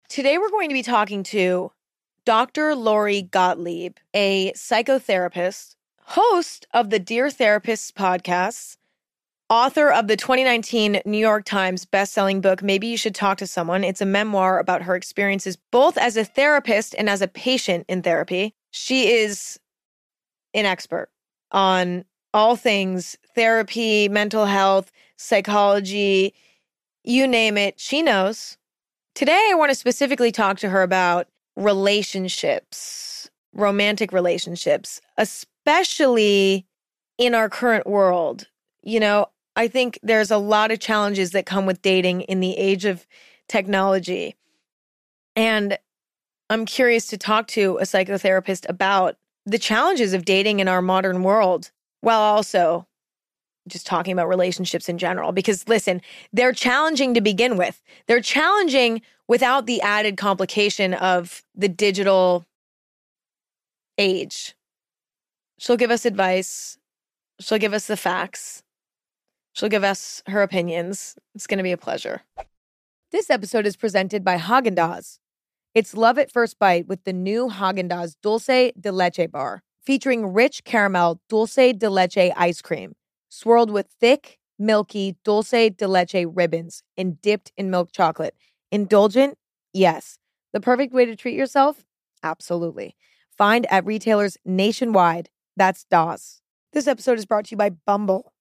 Today we're going to be talking to Dr. Lori Gottlieb, a psychotherapist, host of the Dear Therapists podcast, author of the 2019 New York Times bestselling book, Maybe You Should Talk to Someone. It's a memoir about her experiences both as a therapist and as a patient in therapy. She is an expert on all things therapy, mental health, psychology, you name it, she knows. Today, I want to specifically talk to her about relationships, romantic relationships, especially in our current world. You know, I think there's a lot of challenges that come with dating in the age of technology. And I'm curious to talk to a psychotherapist about the challenges of dating in our modern world, while also just talking about relationships in general. Because listen, they're challenging to begin with. They're challenging without the added complication of the digital age. She'll give us advice. She'll give us the facts. She'll give us her opinions. It's going to be a pleasure. This episode is presented by Häagen-Dazs. It's love at first bite with the new Häagen-Dazs Dulce de Leche bar, featuring rich caramel dulce de leche ice cream, swirled with thick, milky dulce de leche ribbons and dipped in milk chocolate. Indulgent? Yes. The perfect way to treat yourself? Absolutely. Find at retailers nationwide. That's Dazs. This episode is brought to you by Bumble.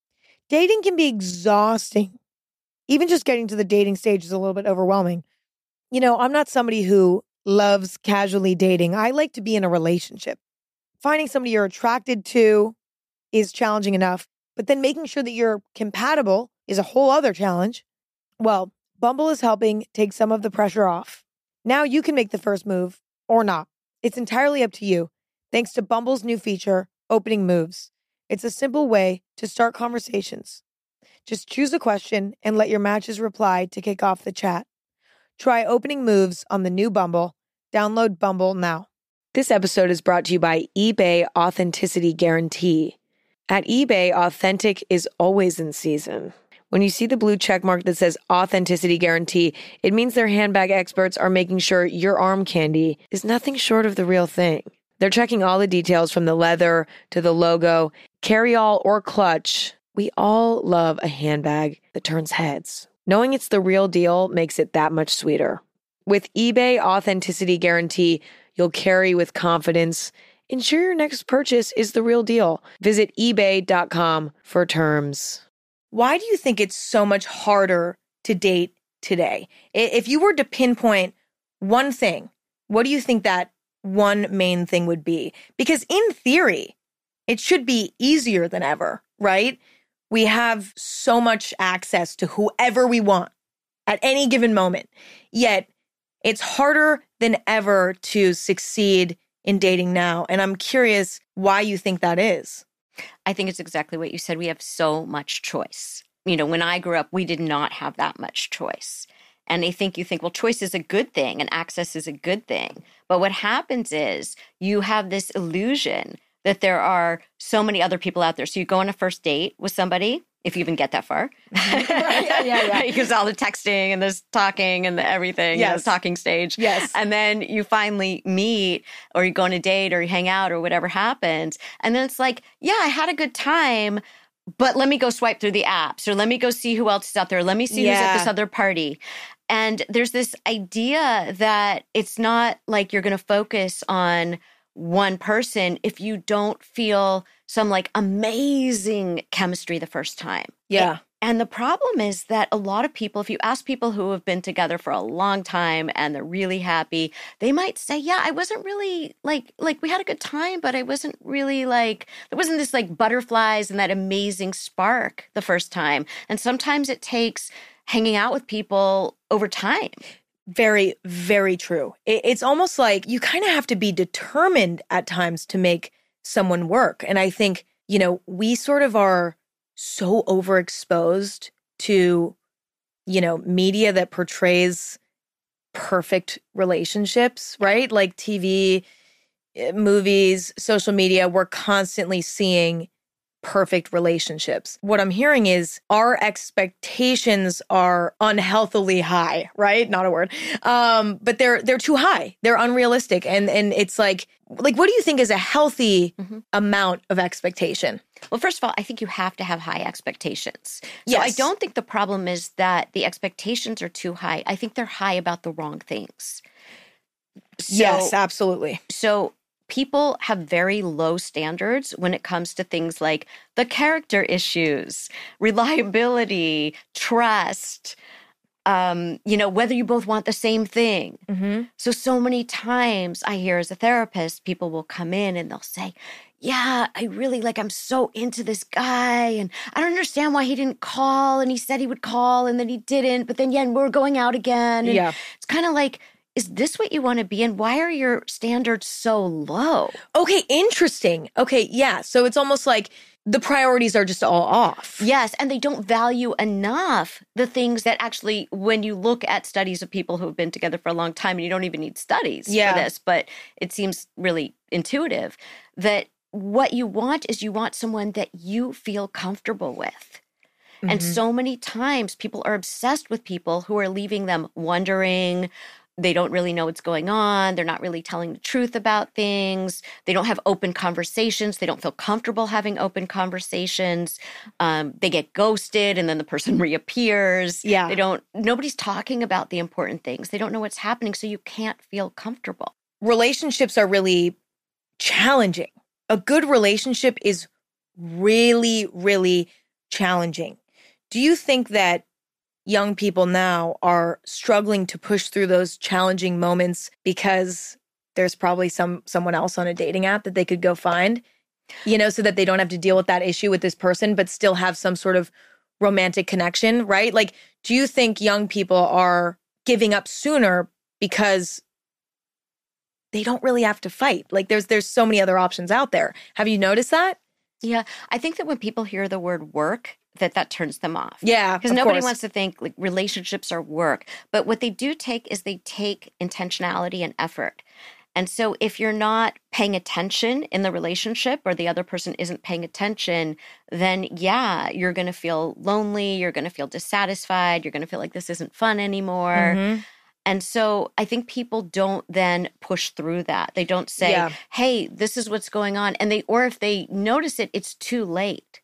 Dating can be exhausting. Even just getting to the dating stage is a little bit overwhelming. You know, I'm not somebody who loves casually dating. I like to be in a relationship. Finding somebody you're attracted to is challenging enough, but then making sure that you're compatible is a whole other challenge. Well, Bumble is helping take some of the pressure off. Now you can make the first move or not. It's entirely up to you, thanks to Bumble's new feature, Opening Moves. It's a simple way to start conversations. Just choose a question and let your matches reply to kick off the chat. Try Opening Moves on the new Bumble. Download Bumble now. This episode is brought to you by eBay Authenticity Guarantee. At eBay, authentic is always in season. When you see the blue check mark that says Authenticity Guarantee, it means their handbag experts are making sure your arm candy is nothing short of the real thing. They're checking all the details from the leather to the logo, carry-all or clutch. We all love a handbag that turns heads. Knowing it's the real deal makes it that much sweeter. With eBay Authenticity Guarantee, you'll carry with confidence. Ensure your next purchase is the real deal. Visit ebay.com for terms. Why do you think it's so much harder to date today? If you were to pinpoint one thing, what do you think that one main thing would be? Because in theory, it should be easier than ever, right? We have so much access to whoever we want at any given moment. Yet, it's harder than ever to succeed in dating now. And I'm curious why you think that is. I think it's exactly what you said. We have so much choice. You know, when I grew up, we did not have that much choice. And you think, well, choice is a good thing and access is a good thing. But what happens is you have this illusion that there are so many other people out there. So you go on a first date with somebody, if you even get that far. Yeah. Because all the texting and this talking and the everything, yes. The talking stage. Yes. And then you finally meet or you go on a date or you hang out or whatever happens. And then it's like, yeah, I had a good time, but let me go swipe through the apps or let me go see who else is out there. Let me see who's at this other party. And there's this idea that it's not like you're going to focus on one person if you don't feel some like amazing chemistry the first time. Yeah. And the problem is that a lot of people, if you ask people who have been together for a long time and they're really happy, they might say, yeah, I wasn't really like we had a good time, but I wasn't really like, there wasn't this like butterflies and that amazing spark the first time. And sometimes it takes hanging out with people over time. Very, very true. It's almost like you kind of have to be determined at times to make someone work. And I think, you know, we sort of are so overexposed to, you know, media that portrays perfect relationships, right? Like TV, movies, social media, we're constantly seeing perfect relationships. What I'm hearing is our expectations are unhealthily high, right? Not a word. But they're too high. They're unrealistic. And it's like what do you think is a healthy amount of expectation? Well, first of all, I think you have to have high expectations. So Yes. I don't think the problem is that the expectations are too high. I think they're high about the wrong things. Yes, absolutely. So people have very low standards when it comes to things like the character issues, reliability, trust, whether you both want the same thing. So many times I hear as a therapist, people will come in and they'll say, yeah, I'm so into this guy and I don't understand why he didn't call and he said he would call and then he didn't, but then we're going out again. And it's kind of like, is this what you want to be in? Why are your standards so low? Okay, interesting. Okay, yeah. So it's almost like the priorities are just all off. Yes, and they don't value enough the things that actually, when you look at studies of people who have been together for a long time, and you don't even need studies for this, but it seems really intuitive, that what you want is you want someone that you feel comfortable with. And so many times people are obsessed with people who are leaving them wondering. They don't really know what's going on. They're not really telling the truth about things. They don't have open conversations. They don't feel comfortable having open conversations. They get ghosted and then the person reappears. Nobody's talking about the important things. They don't know what's happening, so you can't feel comfortable. Relationships are really challenging. A good relationship is really, really challenging. Do you think that young people now are struggling to push through those challenging moments because there's probably someone else on a dating app that they could go find, so that they don't have to deal with that issue with this person, but still have some sort of romantic connection, right? Like, do you think young people are giving up sooner because they don't really have to fight? Like, there's so many other options out there. Have you noticed that? Yeah, I think that when people hear the word work, that turns them off. Yeah, because nobody wants to think like relationships are work. But what they do take is they take intentionality and effort. And so if you're not paying attention in the relationship or the other person isn't paying attention, then you're going to feel lonely. You're going to feel dissatisfied. You're going to feel like this isn't fun anymore. And so I think people don't then push through that. They don't say, hey, this is what's going on. Or if they notice it, it's too late.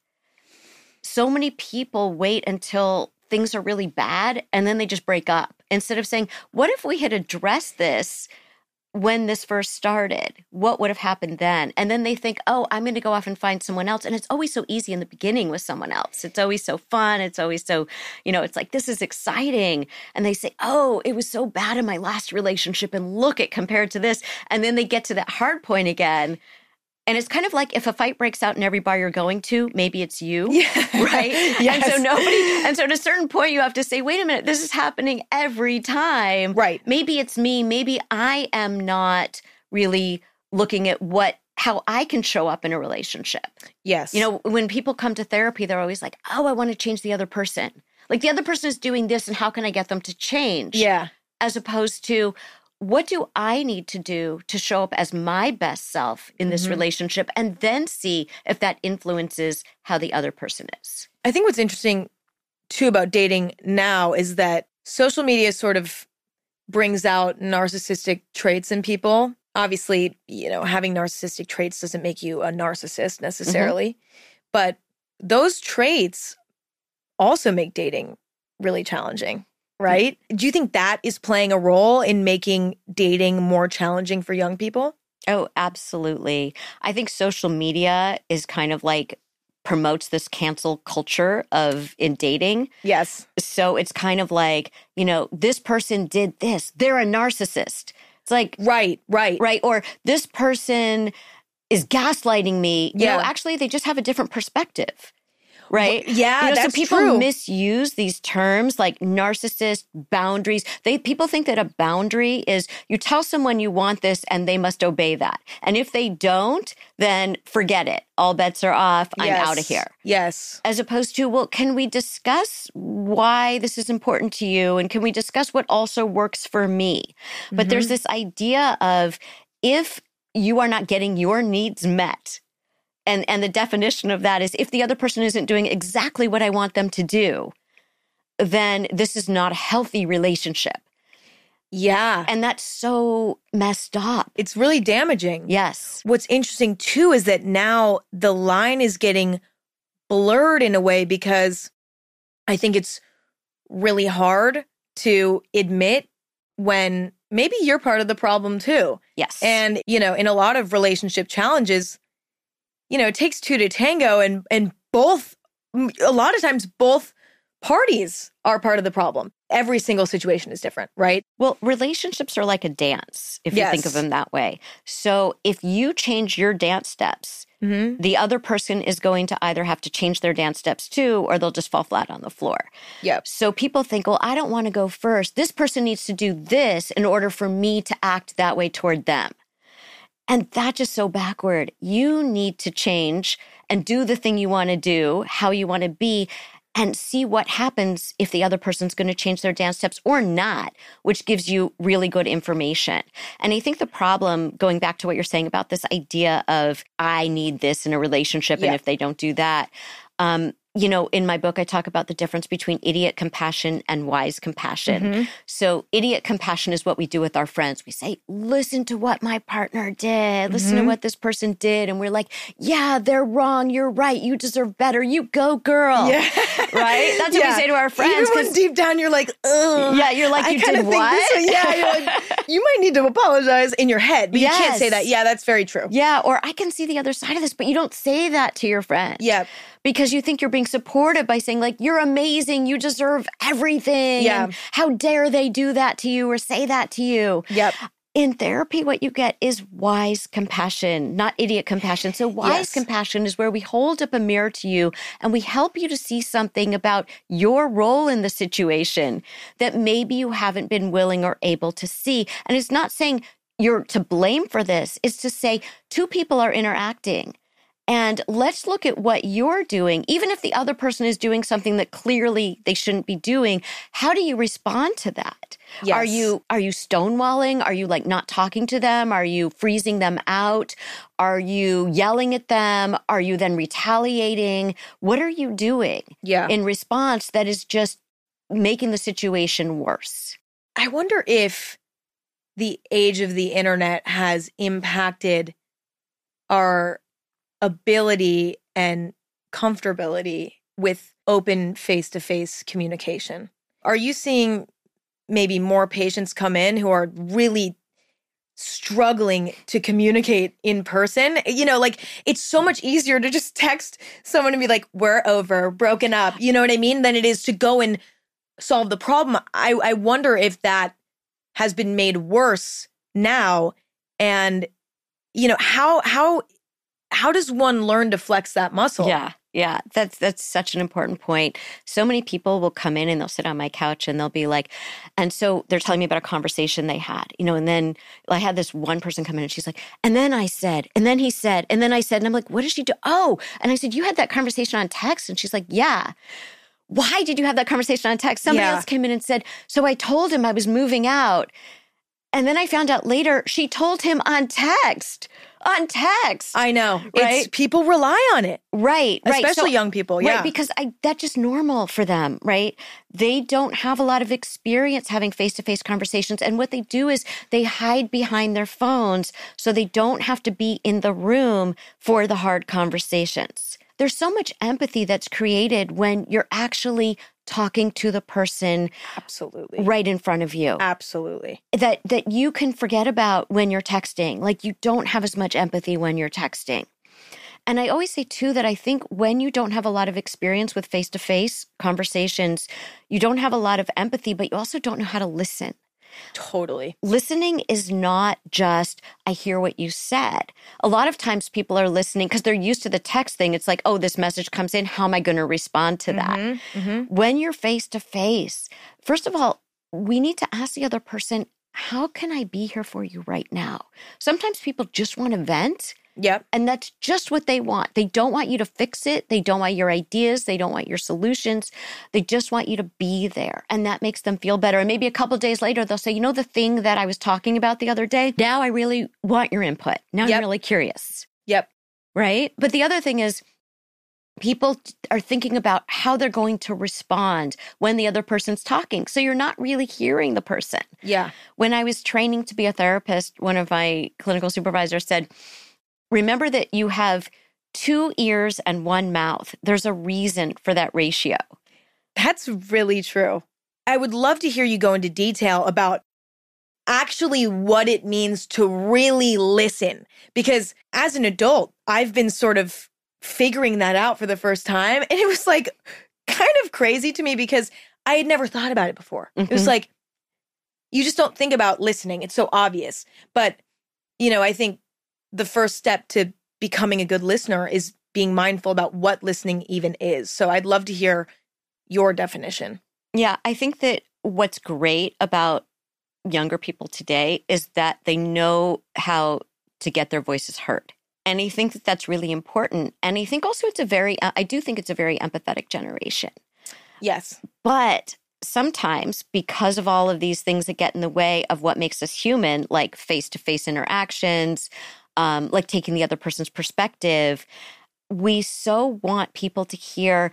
So many people wait until things are really bad and then they just break up instead of saying, what if we had addressed this when this first started? What would have happened then? And then they think, oh, I'm going to go off and find someone else. And it's always so easy in the beginning with someone else. It's always so fun. It's always so, it's like, this is exciting. And they say, oh, it was so bad in my last relationship and look at compared to this. And then they get to that hard point again. And it's kind of like if a fight breaks out in every bar you're going to, maybe it's you, right? Yes. And so at a certain point you have to say, wait a minute, this is happening every time. Right. Maybe it's me. Maybe I am not really looking at how I can show up in a relationship. Yes. When people come to therapy, they're always like, oh, I want to change the other person. Like the other person is doing this and how can I get them to change? Yeah. As opposed to, what do I need to do to show up as my best self in this relationship and then see if that influences how the other person is? I think what's interesting, too, about dating now is that social media sort of brings out narcissistic traits in people. Obviously, having narcissistic traits doesn't make you a narcissist necessarily, but those traits also make dating really challenging. Right? Do you think that is playing a role in making dating more challenging for young people? Oh, absolutely. I think social media is kind of like promotes this cancel culture in dating. Yes. So it's kind of like, this person did this. They're a narcissist. It's like, right. Or this person is gaslighting me. Yeah. Actually, they just have a different perspective. Right? Yeah, that's so people true. misuse these terms like narcissist, boundaries. People think that a boundary is you tell someone you want this and they must obey that. And if they don't, then forget it. All bets are off. I'm out of here. Yes. As opposed to, well, can we discuss why this is important to you? And can we discuss what also works for me? But there's this idea of if you are not getting your needs met, And the definition of that is if the other person isn't doing exactly what I want them to do, then this is not a healthy relationship. Yeah. And that's so messed up. It's really damaging. Yes. What's interesting too is that now the line is getting blurred in a way because I think it's really hard to admit when maybe you're part of the problem too. Yes. And, in a lot of relationship challenges, it takes two to tango and a lot of times both parties are part of the problem. Every single situation is different, right? Well, relationships are like a dance, if you think of them that way. So if you change your dance steps, the other person is going to either have to change their dance steps too, or they'll just fall flat on the floor. Yep. So people think, well, I don't want to go first. This person needs to do this in order for me to act that way toward them. And that's just so backward. You need to change and do the thing you want to do, how you want to be, and see what happens if the other person's going to change their dance steps or not, which gives you really good information. And I think the problem, going back to what you're saying about this idea of I need this in a relationship, and if they don't do that, in my book, I talk about the difference between idiot compassion and wise compassion. So idiot compassion is what we do with our friends. We say, listen to what my partner did. Listen to what this person did. And we're like, yeah, they're wrong. You're right. You deserve better. You go, girl. Yeah. Right? That's what we say to our friends. Even when deep down you're like, ugh. Yeah, you're like, you did what? You're like, you might need to apologize in your head, but you can't say that. Yeah, that's very true. Yeah, or I can see the other side of this, but you don't say that to your friend. Yeah. Because you think you're being supportive by saying, like, you're amazing, you deserve everything. Yeah. And how dare they do that to you or say that to you? Yep. In therapy, what you get is wise compassion, not idiot compassion. So wise compassion is where we hold up a mirror to you and we help you to see something about your role in the situation that maybe you haven't been willing or able to see. And it's not saying you're to blame for this. It's to say two people are interacting. And let's look at what you're doing. Even if the other person is doing something that clearly they shouldn't be doing, how do you respond to that? Yes. Are you stonewalling? Are you like not talking to them? Are you freezing them out? Are you yelling at them? Are you then retaliating? What are you doing in response that is just making the situation worse? I wonder if the age of the internet has impacted our ability and comfortability with open face-to-face communication. Are you seeing maybe more patients come in who are really struggling to communicate in person? It's so much easier to just text someone and be like, we're over, broken up, you know what I mean, than it is to go and solve the problem. I wonder if that has been made worse now. And, how does one learn to flex that muscle? Yeah. That's such an important point. So many people will come in and they'll sit on my couch and they'll be like, and so they're telling me about a conversation they had, and then I had this one person come in and she's like, and then I said, and then he said, and then I said, and I'm like, what did she do? Oh, and I said, you had that conversation on text? And she's like, yeah. Why did you have that conversation on text? Somebody else came in and said, so I told him I was moving out. And then I found out later she told him on text. I know. Right? People rely on it. Right. Especially young people. Yeah. Right, because that's just normal for them, right? They don't have a lot of experience having face-to-face conversations. And what they do is they hide behind their phones so they don't have to be in the room for the hard conversations. There's so much empathy that's created when you're actually talking to the person absolutely right in front of you. Absolutely. That you can forget about when you're texting. Like you don't have as much empathy when you're texting. And I always say too that I think when you don't have a lot of experience with face-to-face conversations, you don't have a lot of empathy, but you also don't know how to listen. Totally. Listening is not just, I hear what you said. A lot of times people are listening because they're used to the text thing. It's like, oh, this message comes in. How am I going to respond to that? When you're face to face, first of all, we need to ask the other person, how can I be here for you right now? Sometimes people just want to vent. Yep. And that's just what they want. They don't want you to fix it. They don't want your ideas. They don't want your solutions. They just want you to be there. And that makes them feel better. And maybe a couple of days later, they'll say, the thing that I was talking about the other day, now I really want your input. Now I'm really curious. Yep. right? But the other thing is people are thinking about how they're going to respond when the other person's talking. So you're not really hearing the person. Yeah. When I was training to be a therapist, one of my clinical supervisors said, remember that you have 2 ears and 1 mouth. There's a reason for that ratio. That's really true. I would love to hear you go into detail about actually what it means to really listen. Because as an adult, I've been sort of figuring that out for the first time. And it was like kind of crazy to me because I had never thought about it before. It was like, you just don't think about listening. It's so obvious. But, I think the first step to becoming a good listener is being mindful about what listening even is. So I'd love to hear your definition. Yeah, I think that what's great about younger people today is that they know how to get their voices heard. And I think that that's really important. And I think also I do think it's a very empathetic generation. Yes. But sometimes because of all of these things that get in the way of what makes us human, like face-to-face interactions, like taking the other person's perspective, we so want people to hear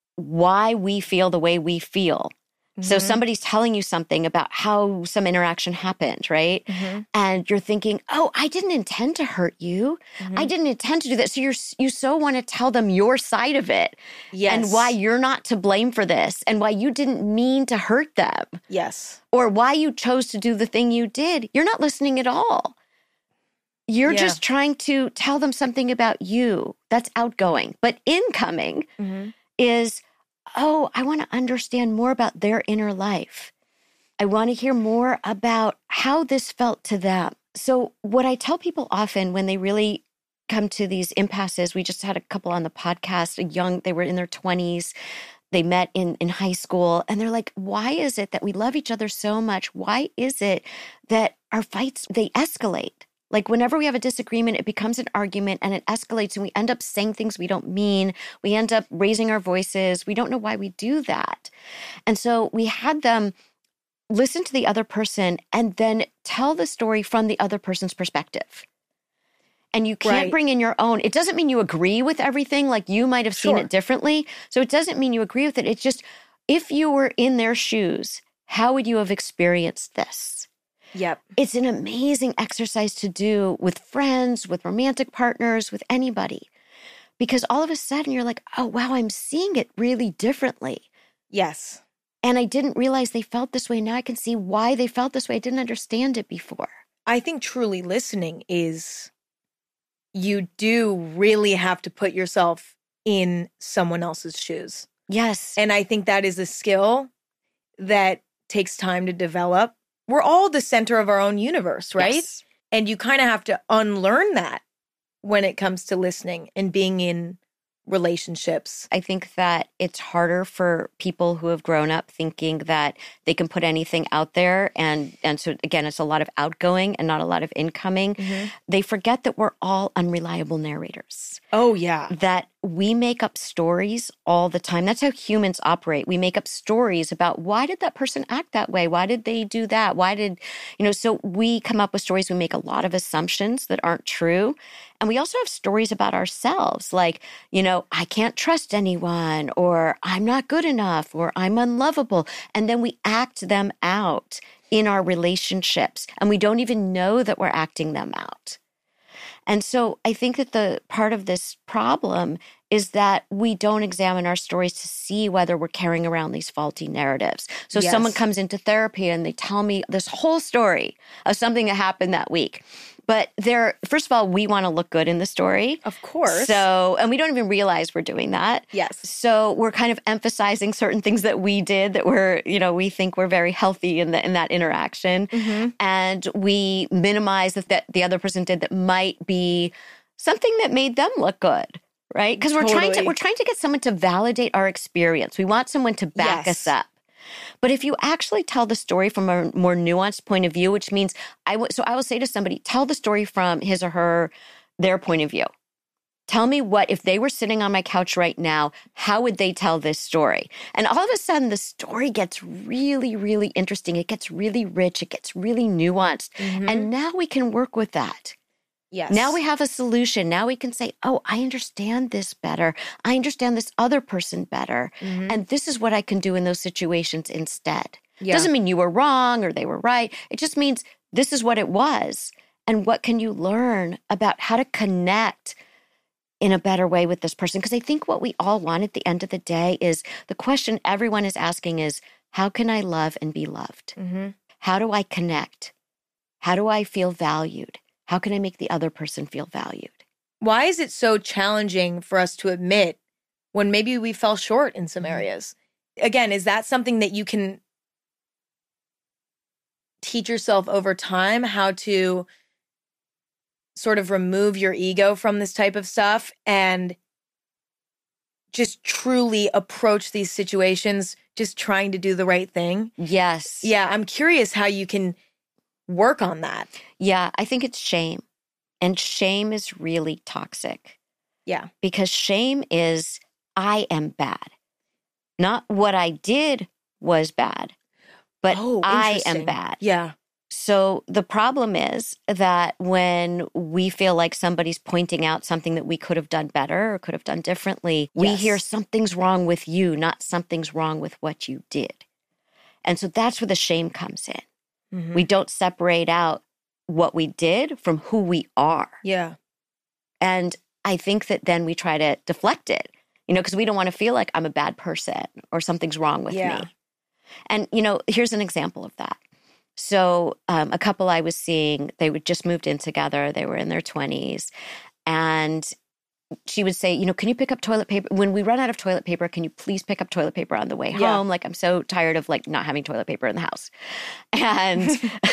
why we feel the way we feel. So somebody's telling you something about how some interaction happened, right? And you're thinking, oh, I didn't intend to hurt you. I didn't intend to do that. So you so want to tell them your side of it. Yes. And why you're not to blame for this and why you didn't mean to hurt them. Yes. Or why you chose to do the thing you did. You're not listening at all. You're just trying to tell them something about you. That's outgoing. But incoming is, oh, I want to understand more about their inner life. I want to hear more about how this felt to them. So what I tell people often when they really come to these impasses, we just had a couple on the podcast, they were in their 20s. They met in high school and they're like, why is it that we love each other so much? Why is it that our fights, they escalate? Like whenever we have a disagreement, it becomes an argument and it escalates and we end up saying things we don't mean. We end up raising our voices. We don't know why we do that. And so we had them listen to the other person and then tell the story from the other person's perspective. And you can't bring in your own. It doesn't mean you agree with everything. Like you might have seen it differently. So it doesn't mean you agree with it. It's just, if you were in their shoes, how would you have experienced this? Yep. It's an amazing exercise to do with friends, with romantic partners, with anybody. Because all of a sudden you're like, oh, wow, I'm seeing it really differently. Yes. And I didn't realize they felt this way. Now I can see why they felt this way. I didn't understand it before. I think truly listening is, you do really have to put yourself in someone else's shoes. Yes. And I think that is a skill that takes time to develop. We're all the center of our own universe, right? Yes. And you kind of have to unlearn that when it comes to listening and being in relationships. I think that it's harder for people who have grown up thinking that they can put anything out there. And so, again, it's a lot of outgoing and not a lot of incoming. They forget that we're all unreliable narrators. Oh, yeah. That we make up stories all the time. That's how humans operate. We make up stories about why did that person act that way? Why did they do that? Why did, so we come up with stories. We make a lot of assumptions that aren't true. And we also have stories about ourselves, like, I can't trust anyone, or I'm not good enough, or I'm unlovable. And then we act them out in our relationships, and we don't even know that we're acting them out. And so I think that the part of this problem is that we don't examine our stories to see whether we're carrying around these faulty narratives. So someone comes into therapy and they tell me this whole story of something that happened that week. But first of all, we want to look good in the story. Of course. And we don't even realize we're doing that. Yes. So we're kind of emphasizing certain things that we did that we think were very healthy in that interaction. And we minimize that the other person did that might be something that made them look good. Right? Because we're trying to get someone to validate our experience. We want someone to back us up. But if you actually tell the story from a more nuanced point of view, which means I will say to somebody, tell the story from his or their point of view. Tell me if they were sitting on my couch right now, how would they tell this story? And all of a sudden, the story gets really, really interesting. It gets really rich. It gets really nuanced. And now we can work with that. Yes. Now we have a solution. Now we can say, oh, I understand this better. I understand this other person better. Mm-hmm. And this is what I can do in those situations instead. Yeah. Doesn't mean you were wrong or they were right. It just means this is what it was. And what can you learn about how to connect in a better way with this person? Because I think what we all want at the end of the day is the question everyone is asking is, how can I love and be loved? Mm-hmm. How do I connect? How do I feel valued? How can I make the other person feel valued? Why is it so challenging for us to admit when maybe we fell short in some areas? Again, is that something that you can teach yourself over time, how to sort of remove your ego from this type of stuff and just truly approach these situations just trying to do the right thing? Yes. Yeah, I'm curious how you can work on that. Yeah, I think it's shame. And shame is really toxic. Yeah. Because shame is, I am bad. Not what I did was bad, but I am bad. Yeah. So the problem is that when we feel like somebody's pointing out something that we could have done better or could have done differently, we hear something's wrong with you, not something's wrong with what you did. And so that's where the shame comes in. Mm-hmm. We don't separate out what we did from who we are. Yeah. And I think that then we try to deflect it, because we don't want to feel like I'm a bad person or something's wrong with me. And, here's an example of that. So a couple I was seeing, they would just moved in together. They were in their 20s. And she would say, can you pick up toilet paper? When we run out of toilet paper, can you please pick up toilet paper on the way home? Like, I'm so tired of not having toilet paper in the house. And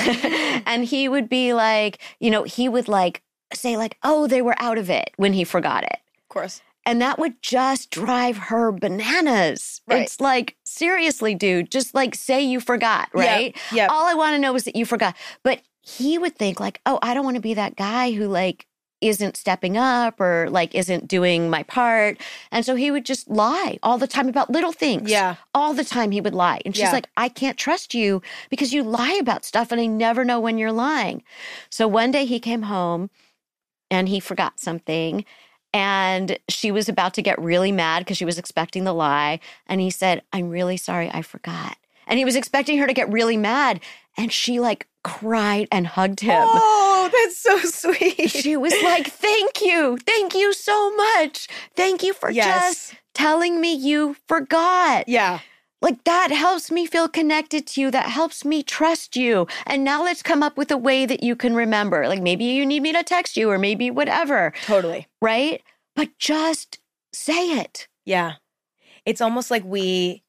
and he would be like, he would say oh, they were out of it when he forgot it. Of course. And that would just drive her bananas. Right. It's like, seriously, dude, just say you forgot, right? Yeah. All I want to know is that you forgot. But he would think oh, I don't want to be that guy who isn't stepping up or isn't doing my part. And so he would just lie all the time about little things. Yeah. All the time he would lie. And she's like, I can't trust you because you lie about stuff and I never know when you're lying. So one day he came home and he forgot something. And she was about to get really mad because she was expecting the lie. And he said, I'm really sorry, I forgot. And he was expecting her to get really mad. And she cried and hugged him. Oh, that's so sweet. She was like, thank you. Thank you so much. Thank you for just telling me you forgot. Yeah. That helps me feel connected to you. That helps me trust you. And now let's come up with a way that you can remember. Maybe you need me to text you or maybe whatever. Totally. Right? But just say it. Yeah. It's almost like we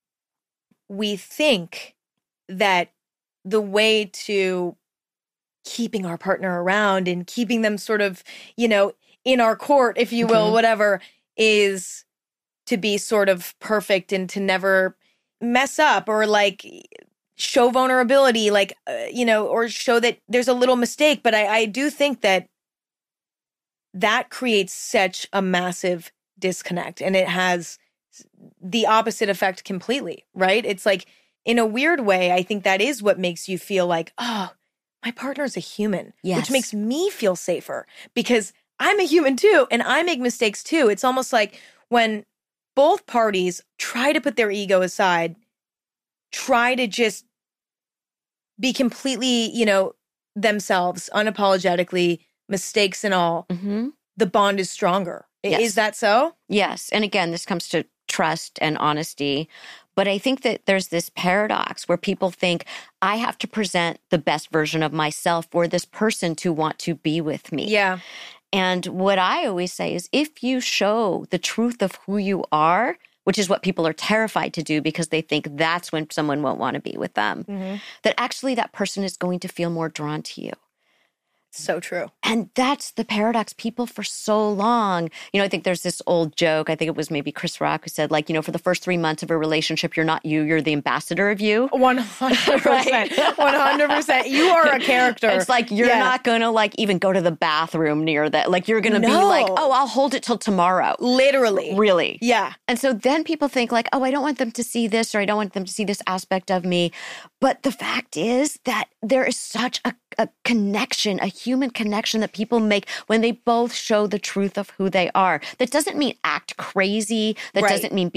think that the way to keeping our partner around and keeping them sort of, in our court, if you will, whatever, is to be sort of perfect and to never mess up or show vulnerability, or show that there's a little mistake. But I do think that creates such a massive disconnect, and it has the opposite effect completely, right? It's in a weird way, I think that is what makes you feel oh, my partner's a human, which makes me feel safer because I'm a human too, and I make mistakes too. It's almost like when both parties try to put their ego aside, try to just be completely, themselves, unapologetically, mistakes and all, the bond is stronger. Yes. Is that so? Yes. And again, this comes to trust and honesty. But I think that there's this paradox where people think, I have to present the best version of myself for this person to want to be with me. Yeah. And what I always say is if you show the truth of who you are, which is what people are terrified to do because they think that's when someone won't want to be with them, that actually that person is going to feel more drawn to you. So true. And that's the paradox. People for so long, I think there's this old joke, I think it was maybe Chris Rock who said for the first 3 months of a relationship, you're not you, you're the ambassador of you. 100%. Right? 100%. You are a character. It's you're not going to even go to the bathroom near that. You're going to be oh, I'll hold it till tomorrow. Literally. Really. Yeah. And so then people think oh, I don't want them to see this or I don't want them to see this aspect of me. But the fact is that there is such a connection, a human connection that people make when they both show the truth of who they are. That doesn't mean act crazy. That doesn't mean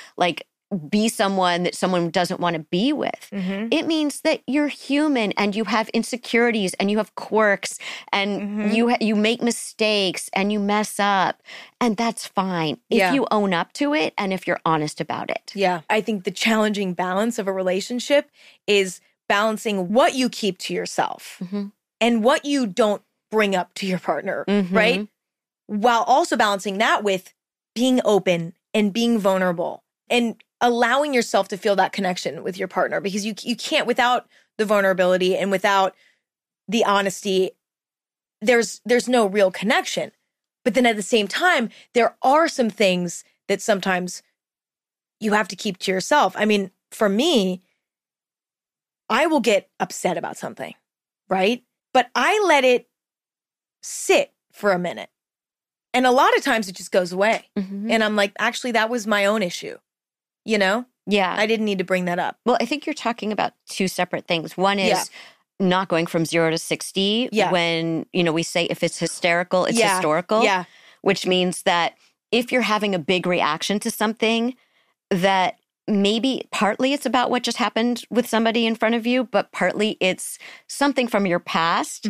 be someone that someone doesn't want to be with. It means that you're human and you have insecurities and you have quirks and you make mistakes and you mess up. And that's fine if you own up to it and if you're honest about it. Yeah. I think the challenging balance of a relationship is balancing what you keep to yourself and what you don't bring up to your partner, right? While also balancing that with being open and being vulnerable and allowing yourself to feel that connection with your partner, because you can't, without the vulnerability and without the honesty, there's no real connection. But then at the same time, there are some things that sometimes you have to keep to yourself. I mean, for me, I will get upset about something, right? But I let it sit for a minute. And a lot of times it just goes away. And I'm like, actually, that was my own issue. You know? Yeah. I didn't need to bring that up. Well, I think you're talking about two separate things. One is not going from 0 to 60 when, we say if it's hysterical, it's historical. Yeah. Which means that if you're having a big reaction to something, that maybe partly it's about what just happened with somebody in front of you, but partly it's something from your past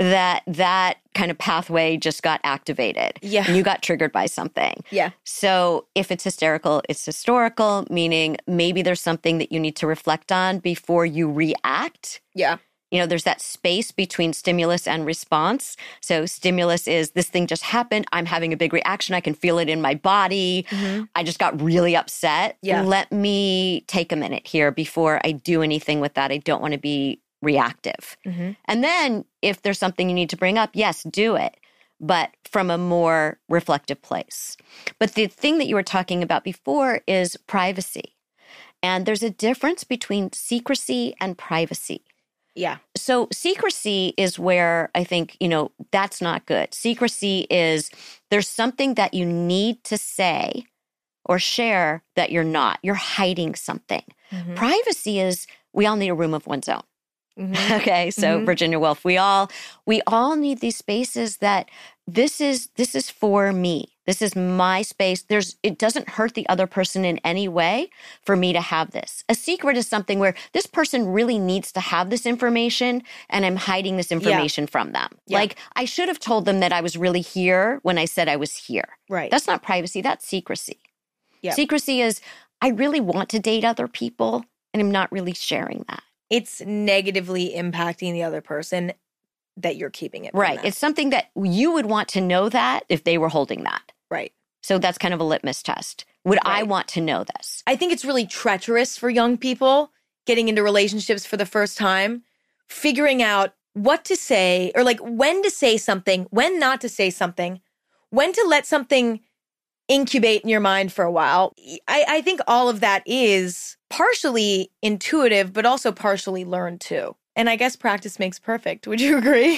that kind of pathway just got activated. Yeah. And you got triggered by something. Yeah. So if it's hysterical, it's historical, meaning maybe there's something that you need to reflect on before you react. Yeah. There's that space between stimulus and response. So stimulus is this thing just happened. I'm having a big reaction. I can feel it in my body. I just got really upset. Yeah. Let me take a minute here before I do anything with that. I don't want to be reactive. And then if there's something you need to bring up, yes, do it, but from a more reflective place. But the thing that you were talking about before is privacy. And there's a difference between secrecy and privacy. Yeah. So secrecy is where I think, that's not good. Secrecy is there's something that you need to say or share that you're not. You're hiding something. Privacy is we all need a room of one's own. Okay, so Virginia Woolf, we all need these spaces that this is for me. This is my space. It doesn't hurt the other person in any way for me to have this. A secret is something where this person really needs to have this information and I'm hiding this information from them. Yeah. Like I should have told them that I was really here when I said I was here. Right. That's not privacy, that's secrecy. Yeah. Secrecy is I really want to date other people and I'm not really sharing that. It's negatively impacting the other person that you're keeping it from Right. them. It's something that you would want to know that if they were holding that. Right. So that's kind of a litmus test. Would I want to know this? I think it's really treacherous for young people getting into relationships for the first time, figuring out what to say or like when to say something, when not to say something, when to let something incubate in your mind for a while. I think all of that is partially intuitive, but also partially learned too. And I guess practice makes perfect. Would you agree?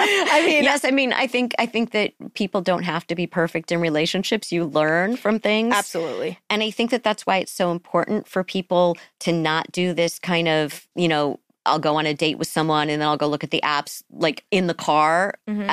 Yes. I think that people don't have to be perfect in relationships. You learn from things. Absolutely. And I think that that's why it's so important for people to not do this kind of, I'll go on a date with someone and then I'll go look at the apps like in the car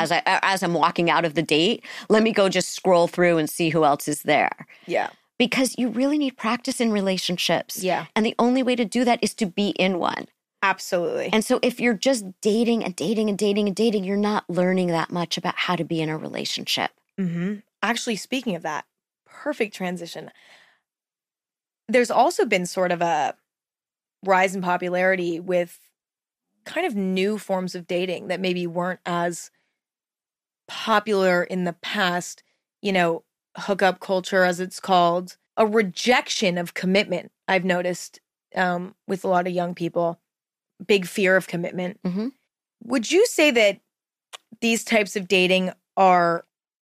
as I'm walking out of the date. Let me go just scroll through and see who else is there. Yeah. Because you really need practice in relationships. Yeah. And the only way to do that is to be in one. Absolutely. And so if you're just dating and dating and dating and dating, you're not learning that much about how to be in a relationship. Actually, speaking of that, perfect transition. There's also been sort of a rise in popularity with kind of new forms of dating that maybe weren't as popular in the past, hookup culture, as it's called, a rejection of commitment, I've noticed with a lot of young people. Big fear of commitment. Would you say that these types of dating are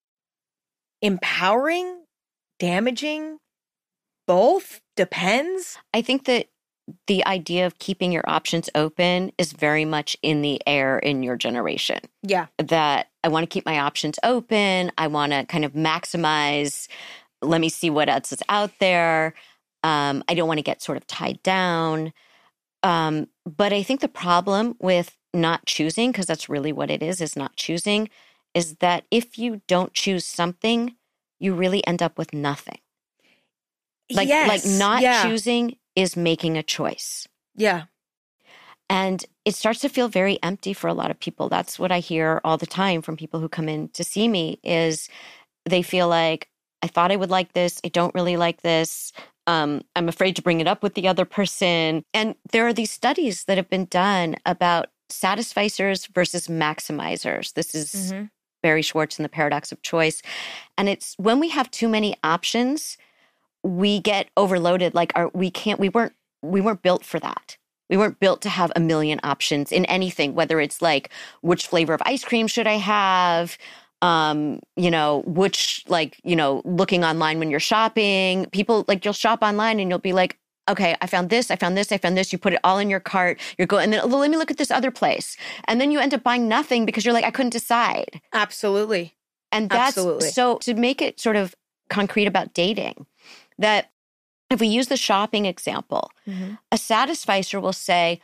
empowering, damaging, both? Depends? I think that the idea of keeping your options open is very much in the air in your generation. Yeah. That I want to keep my options open. I want to kind of maximize, let me see what else is out there. I don't want to get sort of tied down. But I think the problem with not choosing, because that's really what it is not choosing, is that if you don't choose something, you really end up with nothing. Like not choosing is making a choice. Yeah. And it starts to feel very empty for a lot of people. That's what I hear all the time from people who come in to see me, is they feel like, I thought I would like this. I don't really like this. I'm afraid to bring it up with the other person. And there are these studies that have been done about satisficers versus maximizers. This is Barry Schwartz and the Paradox of Choice. And it's when we have too many options, we get overloaded. Like we weren't built for that. We weren't built to have a million options in anything, whether it's like, which flavor of ice cream should I have? Looking online when you're shopping, people like, you'll shop online and you'll be like, okay, I found this. You put it all in your cart. You're going, and then let me look at this other place. And then you end up buying nothing because you're like, I couldn't decide. Absolutely. And that's so to make it sort of concrete about dating, that if we use the shopping example, a satisficer will say,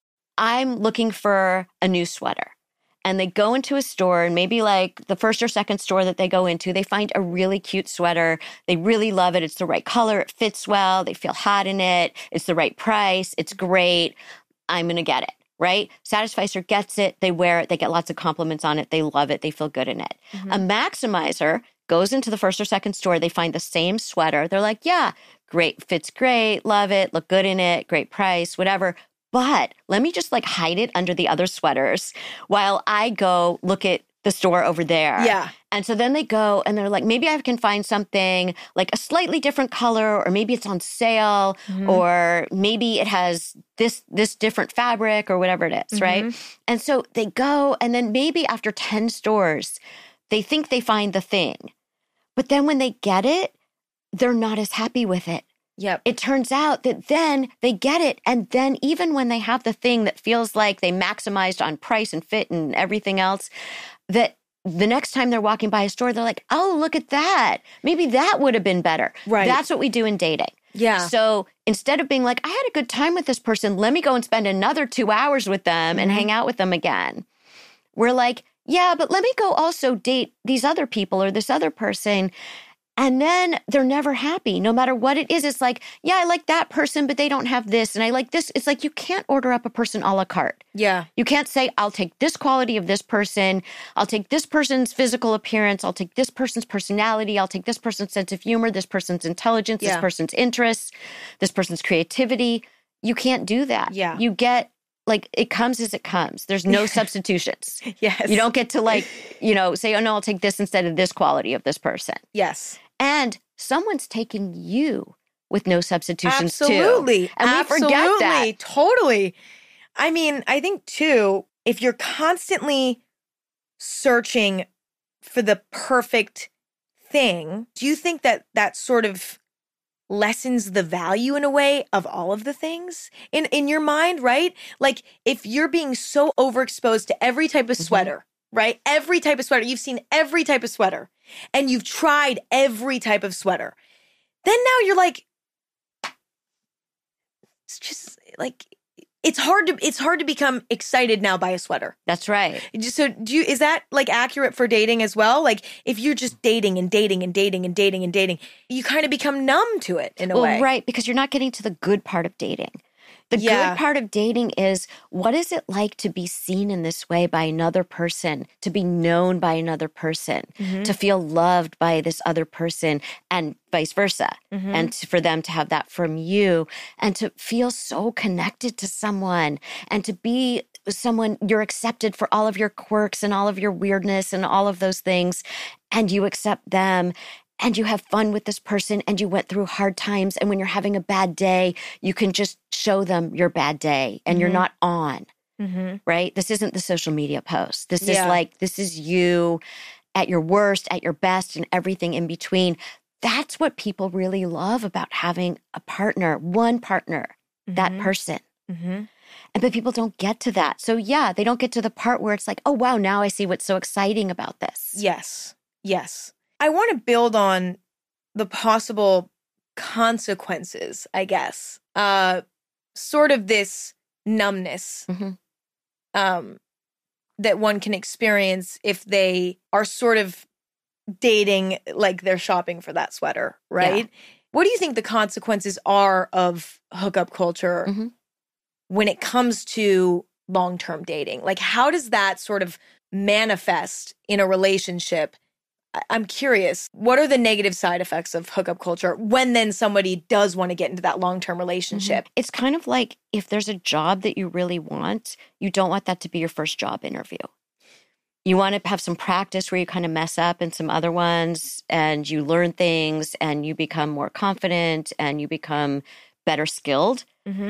I'm looking for a new sweater. And they go into a store, and maybe like the first or second store that they go into, they find a really cute sweater. They really love it. It's the right color. It fits well. They feel hot in it. It's the right price. It's great. I'm going to get it, right? Satisficer gets it. They wear it. They get lots of compliments on it. They love it. They feel good in it. A maximizer goes into the first or second store. They find the same sweater. They're like, yeah, great. Fits great. Love it. Look good in it. Great price, whatever. But let me just like hide it under the other sweaters while I go look at the store over there. Yeah. And so then they go and they're like, maybe I can find something like a slightly different color, or maybe it's on sale, or maybe it has this different fabric or whatever it is, right? And so they go, and then maybe after 10 stores, they think they find the thing. But then when they get it, they're not as happy with it. Yep. It turns out that then they get it. And then even when they have the thing that feels like they maximized on price and fit and everything else, that the next time they're walking by a store, they're like, oh, look at that. Maybe that would have been better. Right. That's what we do in dating. Yeah. So instead of being like, I had a good time with this person, let me go and spend another 2 hours with them and hang out with them again. We're like, yeah, but let me go also date these other people or this other person. And then they're never happy, no matter what it is. It's like, yeah, I like that person, but they don't have this. And I like this. It's like, you can't order up a person a la carte. Yeah. You can't say, I'll take this quality of this person. I'll take this person's physical appearance. I'll take this person's personality. I'll take this person's sense of humor, this person's intelligence, this person's interests, this person's creativity. You can't do that. Yeah. You get, like, it comes as it comes. There's no substitutions. Yes. You don't get to, like, say, oh, no, I'll take this instead of this quality of this person. Yes. And someone's taking you with no substitutions, Absolutely. too. And we forget that. Totally. I mean, I think, too, if you're constantly searching for the perfect thing, do you think that that sort of lessens the value in a way of all of the things in your mind, right? Like, if you're being so overexposed to every type of sweater, right? Every type of sweater. You've seen every type of sweater, and you've tried every type of sweater. Then now you're like, it's just like, it's hard to become excited now by a sweater. That's right. So is that like accurate for dating as well? Like, if you're just dating and dating and dating and dating and dating, you kind of become numb to it in a way. Right, because you're not getting to the good part of dating. The good part of dating is, what is it like to be seen in this way by another person, to be known by another person, to feel loved by this other person, and vice versa, and for them to have that from you, and to feel so connected to someone, and to be someone you're accepted for all of your quirks and all of your weirdness and all of those things, and you accept them. And you have fun with this person, and you went through hard times. And when you're having a bad day, you can just show them your bad day, and you're not on, right? This isn't the social media post. This is like, this is you at your worst, at your best, and everything in between. That's what people really love about having a partner, one partner, that person. But people don't get to that. So yeah, they don't get to the part where it's like, oh, wow, now I see what's so exciting about this. Yes. Yes. I want to build on the possible consequences, I guess. Sort of this numbness that one can experience if they are sort of dating like they're shopping for that sweater, right? Yeah. What do you think the consequences are of hookup culture when it comes to long-term dating? Like, how does that sort of manifest in a relationship? I'm curious, what are the negative side effects of hookup culture when then somebody does want to get into that long-term relationship? It's kind of like if there's a job that you really want, you don't want that to be your first job interview. You want to have some practice where you kind of mess up in some other ones and you learn things and you become more confident and you become better skilled.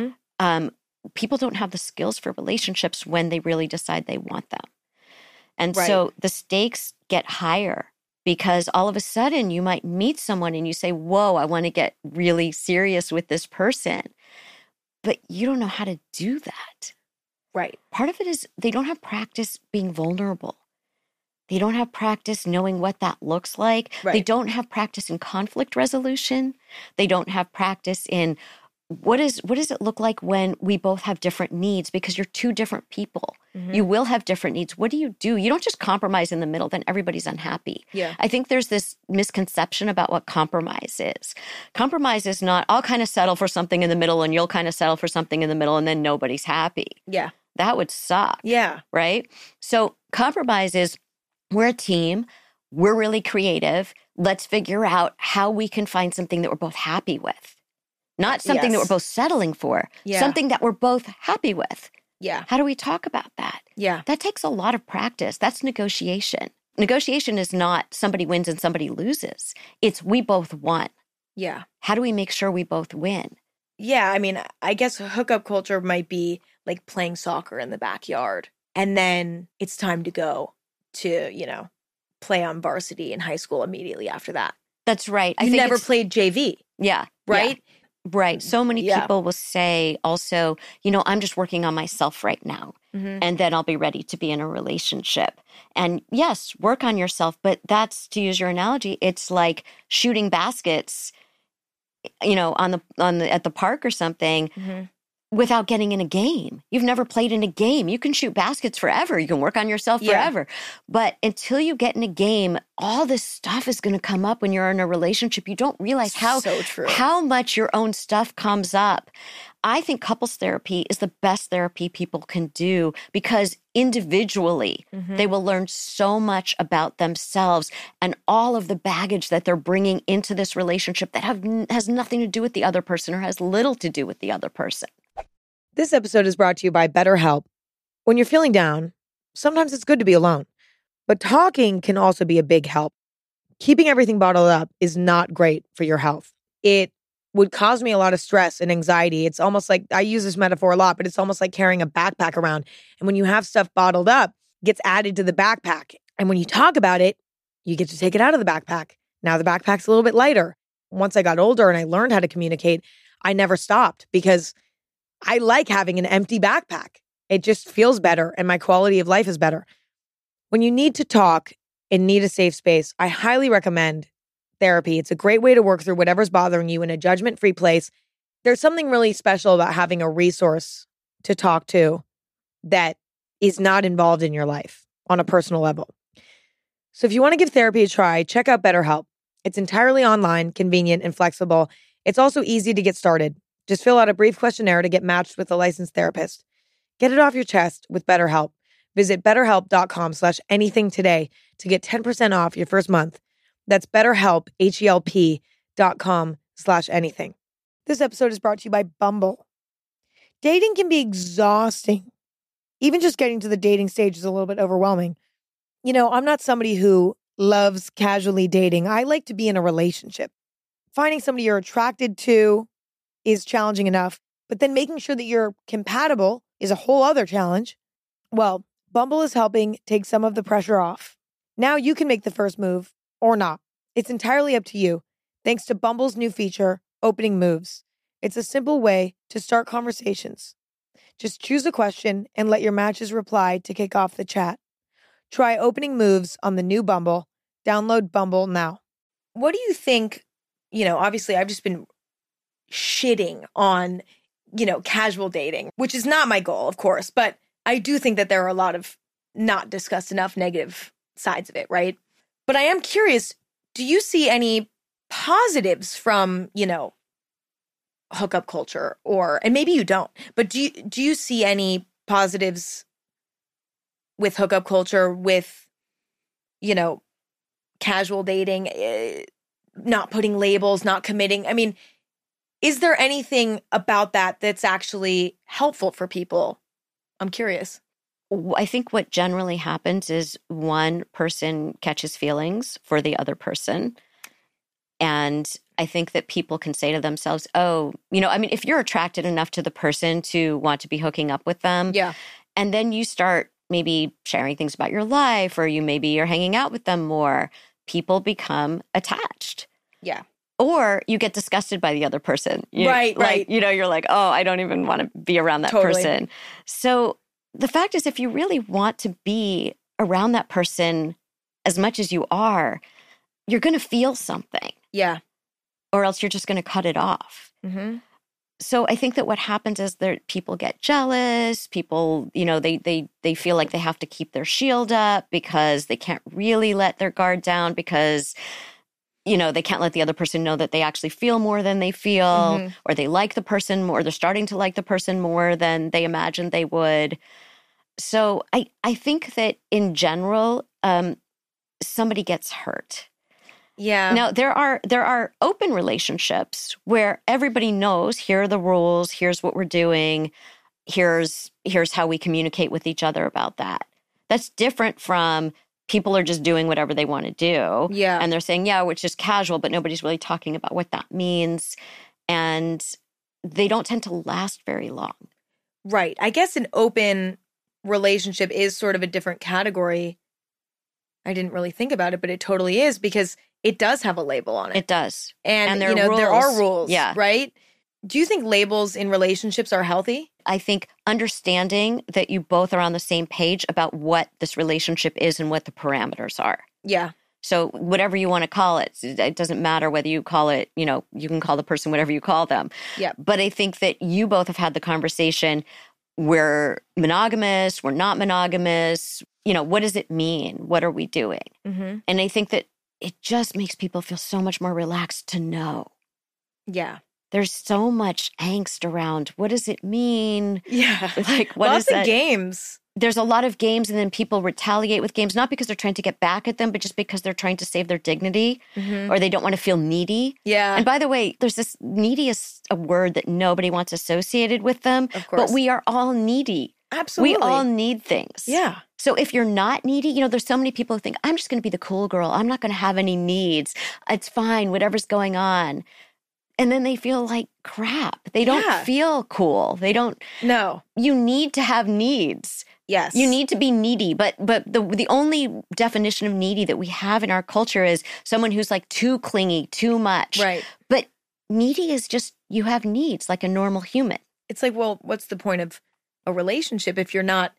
People don't have the skills for relationships when they really decide they want them. And so the stakes get higher because all of a sudden you might meet someone and you say, whoa, I want to get really serious with this person. But you don't know how to do that. Right. Part of it is they don't have practice being vulnerable. They don't have practice knowing what that looks like. Right. They don't have practice in conflict resolution. They don't have practice in what does it look like when we both have different needs, because you're two different people. You will have different needs. What do? You don't just compromise in the middle, then everybody's unhappy. Yeah. I think there's this misconception about what compromise is. Compromise is not, I'll kind of settle for something in the middle and you'll kind of settle for something in the middle and then nobody's happy. Yeah. That would suck. Yeah. Right? So compromise is, we're a team. We're really creative. Let's figure out how we can find something that we're both happy with. Not something that we're both settling for. Yeah. Something that we're both happy with. Yeah. How do we talk about that? Yeah. That takes a lot of practice. That's negotiation. Negotiation is not somebody wins and somebody loses. It's we both won. Yeah. How do we make sure we both win? Yeah. I mean, I guess hookup culture might be like playing soccer in the backyard. And then it's time to go to, play on varsity in high school immediately after that. That's right. You never played JV. Yeah. Right? Yeah. Right. So many people will say also, I'm just working on myself right now, and then I'll be ready to be in a relationship. And yes, work on yourself. But that's, to use your analogy, it's like shooting baskets, at the park or something without getting in a game. You've never played in a game. You can shoot baskets forever. You can work on yourself forever. But until you get in a game, all this stuff is going to come up when you're in a relationship. You don't realize how much your own stuff comes up. I think couples therapy is the best therapy people can do because individually they will learn so much about themselves and all of the baggage that they're bringing into this relationship that has nothing to do with the other person or has little to do with the other person. This episode is brought to you by BetterHelp. When you're feeling down, sometimes it's good to be alone, but talking can also be a big help. Keeping everything bottled up is not great for your health. It would cause me a lot of stress and anxiety. It's almost like, I use this metaphor a lot, but it's almost like carrying a backpack around. And when you have stuff bottled up, it gets added to the backpack. And when you talk about it, you get to take it out of the backpack. Now the backpack's a little bit lighter. Once I got older and I learned how to communicate, I never stopped because I like having an empty backpack. It just feels better and my quality of life is better. When you need to talk and need a safe space, I highly recommend therapy. It's a great way to work through whatever's bothering you in a judgment-free place. There's something really special about having a resource to talk to that is not involved in your life on a personal level. So if you want to give therapy a try, check out BetterHelp. It's entirely online, convenient, and flexible. It's also easy to get started. Just fill out a brief questionnaire to get matched with a licensed therapist. Get it off your chest with BetterHelp. Visit BetterHelp.com/anything today to get 10% off your first month. That's BetterHelp, HELP.com/anything. This episode is brought to you by Bumble. Dating can be exhausting. Even just getting to the dating stage is a little bit overwhelming. I'm not somebody who loves casually dating. I like to be in a relationship. Finding somebody you're attracted to is challenging enough, but then making sure that you're compatible is a whole other challenge. Well, Bumble is helping take some of the pressure off. Now you can make the first move or not. It's entirely up to you, thanks to Bumble's new feature, Opening Moves. It's a simple way to start conversations. Just choose a question and let your matches reply to kick off the chat. Try Opening Moves on the new Bumble. Download Bumble now. What do you think, obviously I've just been shitting on, casual dating, which is not my goal, of course, but I do think that there are a lot of not discussed enough negative sides of it, right? But I am curious, do you see any positives from, hookup culture, and maybe you don't, but do you see any positives with hookup culture, with, casual dating, not putting labels, not committing? I mean, is there anything about that that's actually helpful for people? I'm curious. I think what generally happens is one person catches feelings for the other person. And I think that people can say to themselves, if you're attracted enough to the person to want to be hooking up with them, yeah, and then you start maybe sharing things about your life, or you're hanging out with them more, people become attached. Yeah. Or you get disgusted by the other person. Right. You're like, oh, I don't even want to be around that person. So the fact is, if you really want to be around that person as much as you are, you're going to feel something. Yeah. Or else you're just going to cut it off. Mm-hmm. So I think that what happens is that people get jealous. People, they feel like they have to keep their shield up because they can't really let their guard down because, they can't let the other person know that they actually feel more than they feel, mm-hmm. or they like the person more, they're starting to like the person more than they imagined they would. So I think that in general, somebody gets hurt. Yeah. Now, there are open relationships where everybody knows, here are the rules, here's what we're doing, here's how we communicate with each other about that. That's different from people are just doing whatever they want to do. Yeah. And they're saying, yeah, which is casual, but nobody's really talking about what that means. And they don't tend to last very long. Right. I guess an open relationship is sort of a different category. I didn't really think about it, but it totally is, because it does have a label on it. It does. And there are rules. There are rules, yeah. Right? Do you think labels in relationships are healthy? I think understanding that you both are on the same page about what this relationship is and what the parameters are. Yeah. So whatever you want to call it, it doesn't matter whether you call it, you can call the person whatever you call them. Yeah. But I think that you both have had the conversation, we're monogamous, we're not monogamous. What does it mean? What are we doing? Mm-hmm. And I think that it just makes people feel so much more relaxed to know. Yeah. There's so much angst around, what does it mean? Yeah. Like, what Lots is that? of games. There's a lot of games, and then people retaliate with games, not because they're trying to get back at them, but just because they're trying to save their dignity, mm-hmm. or they don't want to feel needy. Yeah. And by the way, there's this needy is a word that nobody wants associated with them. Of course. But we are all needy. Absolutely. We all need things. Yeah. So if you're not needy, there's so many people who think, I'm just going to be the cool girl. I'm not going to have any needs. It's fine, whatever's going on. And then they feel like crap. They don't feel cool. They don't. No. You need to have needs. Yes. You need to be needy. But the only definition of needy that we have in our culture is someone who's like too clingy, too much. Right. But needy is just, you have needs like a normal human. It's like, well, what's the point of a relationship if you're not,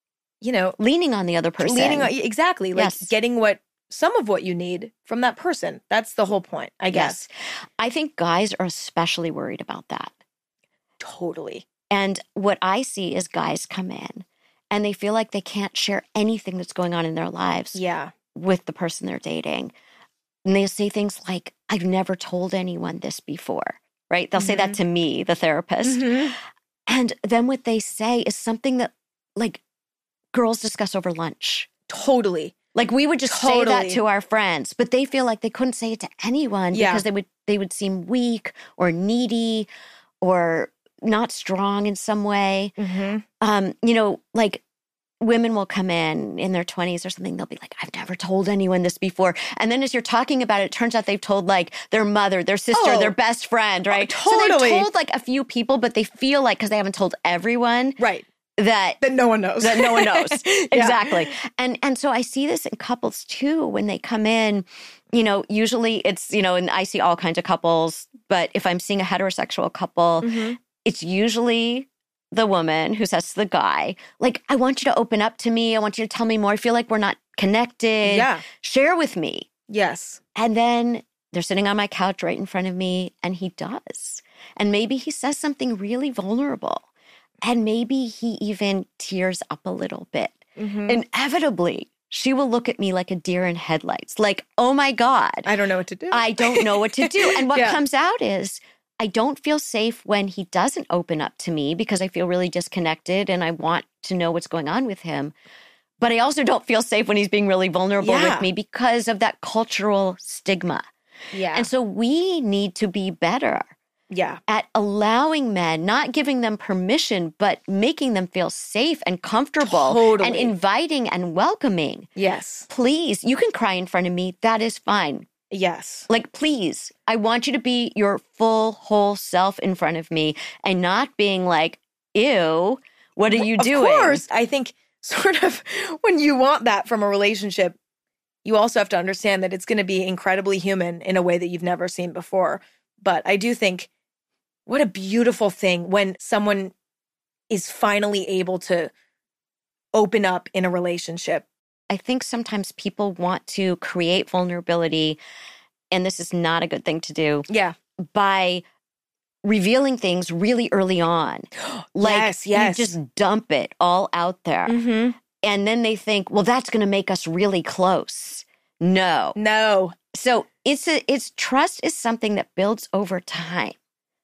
leaning on the other person? Exactly. Like yes. Getting some of what you need from that person. That's the whole point, I guess. Yes. I think guys are especially worried about that. Totally. And what I see is guys come in and they feel like they can't share anything that's going on in their lives with the person they're dating. And they say things like, I've never told anyone this before, right? They'll say that to me, the therapist. Mm-hmm. And then what they say is something that like girls discuss over lunch. Totally. Like we would just say that to our friends, but they feel like they couldn't say it to anyone because they would seem weak or needy or not strong in some way. Mm-hmm. Like women will come in their 20s or something. They'll be like, I've never told anyone this before. And then as you're talking about it, it turns out they've told like their mother, their sister, their best friend, right? Totally. So they've told like a few people, but they feel like, because they haven't told everyone. Right. That no one knows. That no one knows. Exactly. And so I see this in couples too, when they come in, usually it's, and I see all kinds of couples, but if I'm seeing a heterosexual couple, it's usually the woman who says to the guy, like, I want you to open up to me. I want you to tell me more. I feel like we're not connected. Yeah. Share with me. Yes. And then they're sitting on my couch right in front of me, and he does. And maybe he says something really vulnerable. And maybe he even tears up a little bit. Inevitably, she will look at me like a deer in headlights, like, oh my God. I don't know what to do. I don't know what to do. And what comes out is, I don't feel safe when he doesn't open up to me because I feel really disconnected and I want to know what's going on with him. But I also don't feel safe when he's being really vulnerable with me because of that cultural stigma. Yeah. And so we need to be better at allowing men, not giving them permission, but making them feel safe and comfortable and inviting and welcoming. Yes. Please, you can cry in front of me. That is fine. Yes. Like, please, I want you to be your full, whole self in front of me and not being like, ew, what are you doing? Of course, I think sort of when you want that from a relationship, you also have to understand that it's going to be incredibly human in a way that you've never seen before. But I do think what a beautiful thing when someone is finally able to open up in a relationship. I think sometimes people want to create vulnerability, and this is not a good thing to do. Yeah. By revealing things really early on. Like, you just dump it all out there. And then they think, well, that's going to make us really close. No. So it's trust is something that builds over time.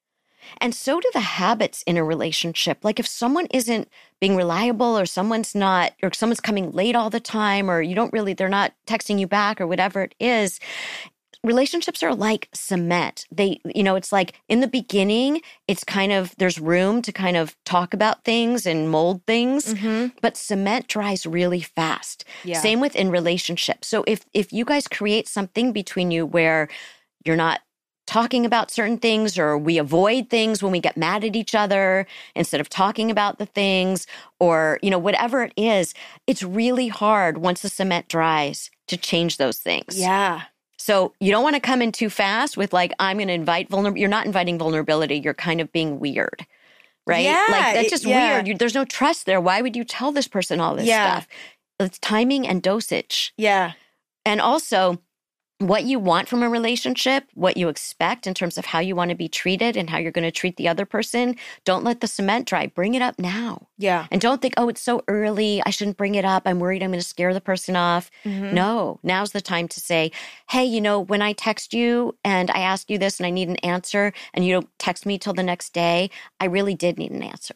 And so do the habits in a relationship. Like if someone isn't being reliable or someone's coming late all the time or they're not texting you back or whatever it is, relationships are like cement. It's like in the beginning, it's kind of, there's room to kind of talk about things and mold things, but cement dries really fast. Yeah. Same within relationships. So if you guys create something between you where you're not talking about certain things or we avoid things when we get mad at each other instead of talking about the things or, whatever it is, it's really hard once the cement dries to change those things. Yeah. So you don't want to come in too fast with like, I'm going to invite vulnerability. You're not inviting vulnerability. You're kind of being weird, right? Yeah, like that's just weird. There's no trust there. Why would you tell this person all this stuff? It's timing and dosage. Yeah. And also what you want from a relationship, what you expect in terms of how you want to be treated and how you're going to treat the other person. Don't let the cement dry. Bring it up now. Yeah. And don't think, oh, it's so early. I shouldn't bring it up. I'm worried I'm going to scare the person off. No, now's the time to say, hey, when I text you and I ask you this and I need an answer and you don't text me till the next day, I really did need an answer.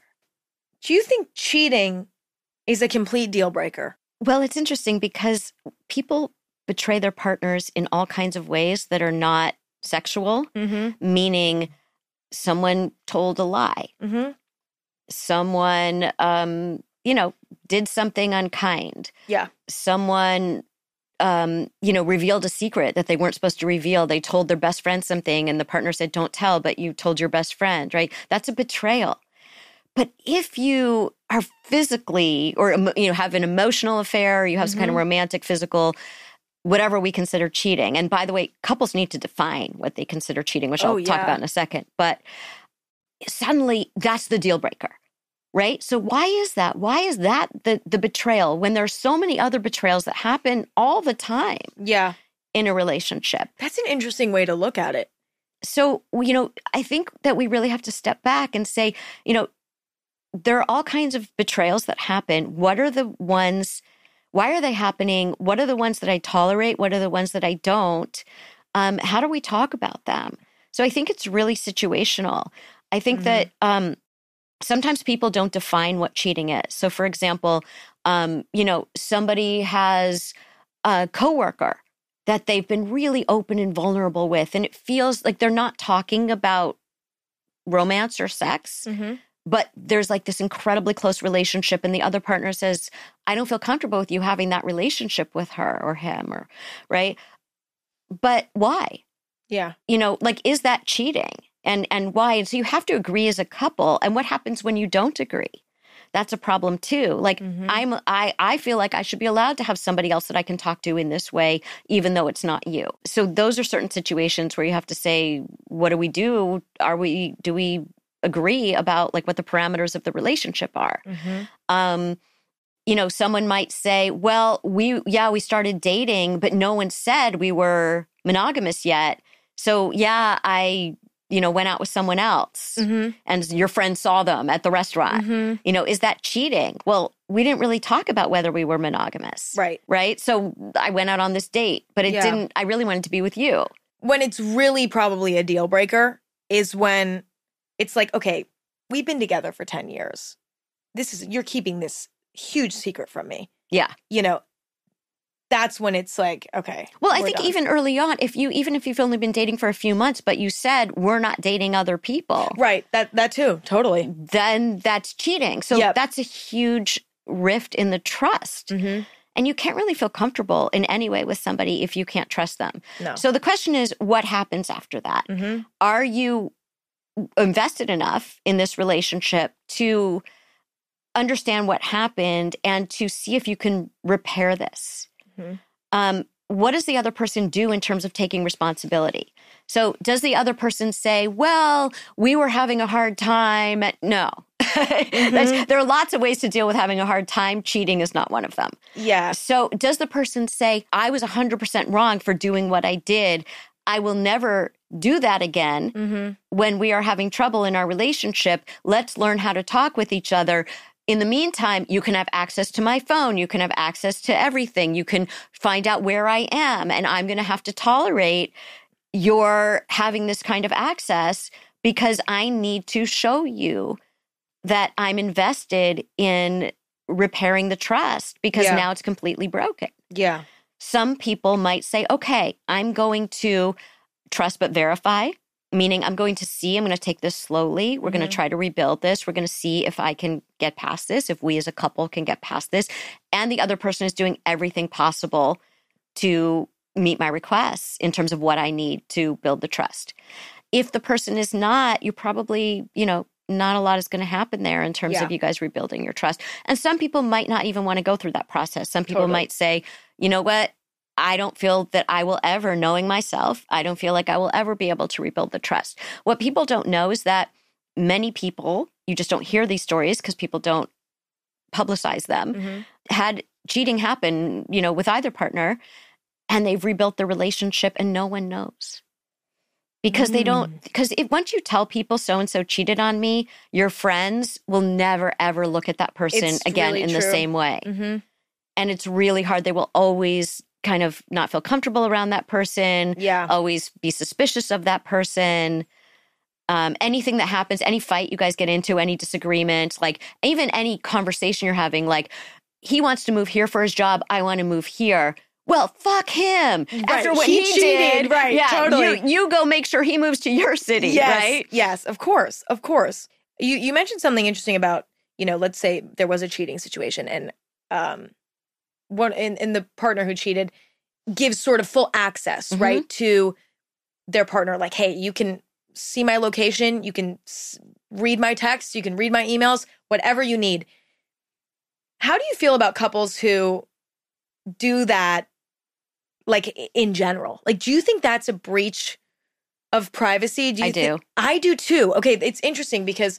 Do you think cheating is a complete deal breaker? Well, it's interesting because people betray their partners in all kinds of ways that are not sexual, meaning someone told a lie. Someone, did something unkind. Yeah. Someone, revealed a secret that they weren't supposed to reveal. They told their best friend something and the partner said, don't tell, but you told your best friend, right? That's a betrayal. But if you are physically or, have an emotional affair, or you have some kind of romantic, physical, whatever we consider cheating. And by the way, couples need to define what they consider cheating, which I'll talk about in a second. But suddenly that's the deal breaker, right? So why is that? Why is that the betrayal when there's so many other betrayals that happen all the time in a relationship? That's an interesting way to look at it. So, I think that we really have to step back and say, there are all kinds of betrayals that happen. What are the ones? Why are they happening? What are the ones that I tolerate? What are the ones that I don't? How do we talk about them? So I think it's really situational. I think that sometimes people don't define what cheating is. So for example, somebody has a coworker that they've been really open and vulnerable with, and it feels like they're not talking about romance or sex, but there's like this incredibly close relationship and the other partner says, I don't feel comfortable with you having that relationship with her or him or right. But why? Yeah. Is that cheating? And why? And so you have to agree as a couple. And what happens when you don't agree? That's a problem too. Like I feel like I should be allowed to have somebody else that I can talk to in this way, even though it's not you. So those are certain situations where you have to say, what do we do? Do we agree about like what the parameters of the relationship are? Someone might say, well, we started dating, but no one said we were monogamous yet. So I went out with someone else and your friend saw them at the restaurant. Is that cheating? Well, we didn't really talk about whether we were monogamous. Right. So I went out on this date, but I really wanted to be with you. When it's really probably a deal breaker is when it's like, okay, we've been together for 10 years. You're keeping this huge secret from me. Yeah. That's when it's like, okay. Well, I think done. Even early on, even if you've only been dating for a few months, but you said we're not dating other people. Right. That too. Totally. Then that's cheating. So that's a huge rift in the trust. And you can't really feel comfortable in any way with somebody if you can't trust them. No. So the question is, what happens after that? Are you invested enough in this relationship to understand what happened and to see if you can repair this? What does the other person do in terms of taking responsibility? So does the other person say, well, we were having a hard time? No. There are lots of ways to deal with having a hard time. Cheating is not one of them. Yeah. So does the person say, I was 100% wrong for doing what I did. I will never do that again. When we are having trouble in our relationship, let's learn how to talk with each other. In the meantime, you can have access to my phone. You can have access to everything. You can find out where I am. And I'm going to have to tolerate your having this kind of access because I need to show you that I'm invested in repairing the trust because now it's completely broken. Yeah. Some people might say, okay, I'm going to trust but verify, meaning I'm going to take this slowly. We're going to try to rebuild this. We're going to see if I can get past this, if we as a couple can get past this. And the other person is doing everything possible to meet my requests in terms of what I need to build the trust. If the person is not, you probably, not a lot is going to happen there in terms of you guys rebuilding your trust. And some people might not even want to go through that process. Some people might say, you know what? I don't feel that I will ever, knowing myself, I don't feel like I will ever be able to rebuild the trust. What people don't know is that many people, you just don't hear these stories because people don't publicize them, had cheating happen, with either partner, and they've rebuilt the relationship and no one knows. Because once you tell people so-and-so cheated on me, your friends will never, ever look at that person again in the same way. And it's really hard. They will always kind of not feel comfortable around that person, always be suspicious of that person. Anything that happens, any fight you guys get into, any disagreement, like even any conversation you're having, like he wants to move here for his job, I want to move here. Well, fuck him. Right. After what he cheated, did. Right, totally. You go make sure he moves to your city, yes, right? Yes, of course. You mentioned something interesting about, let's say there was a cheating situation and one in the partner who cheated gives sort of full access, right, to their partner. Like, hey, you can see my location, you can read my texts, you can read my emails, whatever you need. How do you feel about couples who do that, like, in general? Like, do you think that's a breach of privacy? I do. I do too. Okay, it's interesting because,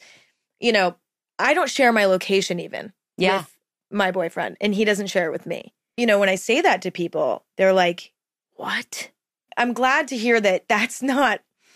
I don't share my location even with my boyfriend, and he doesn't share it with me. When I say that to people, they're like, what? I'm glad to hear that that's not,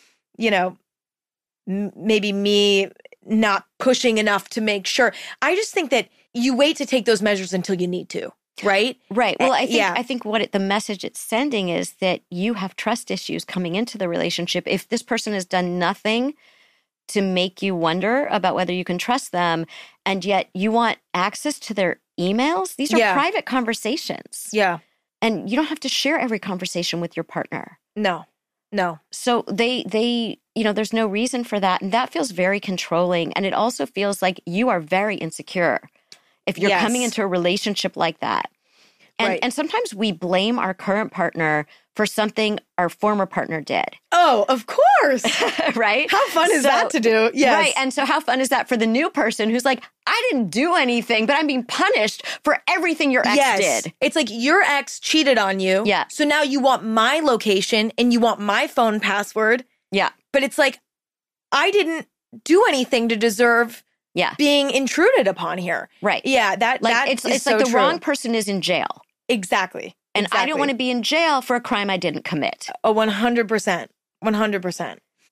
maybe me not pushing enough to make sure. I just think that you wait to take those measures until you need to. Right? Right. Well, I think the message it's sending is that you have trust issues coming into the relationship. If this person has done nothing to make you wonder about whether you can trust them, and yet you want access to their emails, these are private conversations. Yeah. And you don't have to share every conversation with your partner. No. So they there's no reason for that. And that feels very controlling. And it also feels like you are very insecure if you're coming into a relationship like that. And sometimes we blame our current partner for something our former partner did. Oh, of course. Right? How fun is that to do? Yes. Right. And so how fun is that for the new person who's like, I didn't do anything, but I'm being punished for everything your ex did. It's like your ex cheated on you. Yeah. So now you want my location and you want my phone password. Yeah. But it's like, I didn't do anything to deserve being intruded upon here. Right. Yeah. It's like so the wrong person is in jail. Exactly. And I don't want to be in jail for a crime I didn't commit. Oh, 100%. 100%.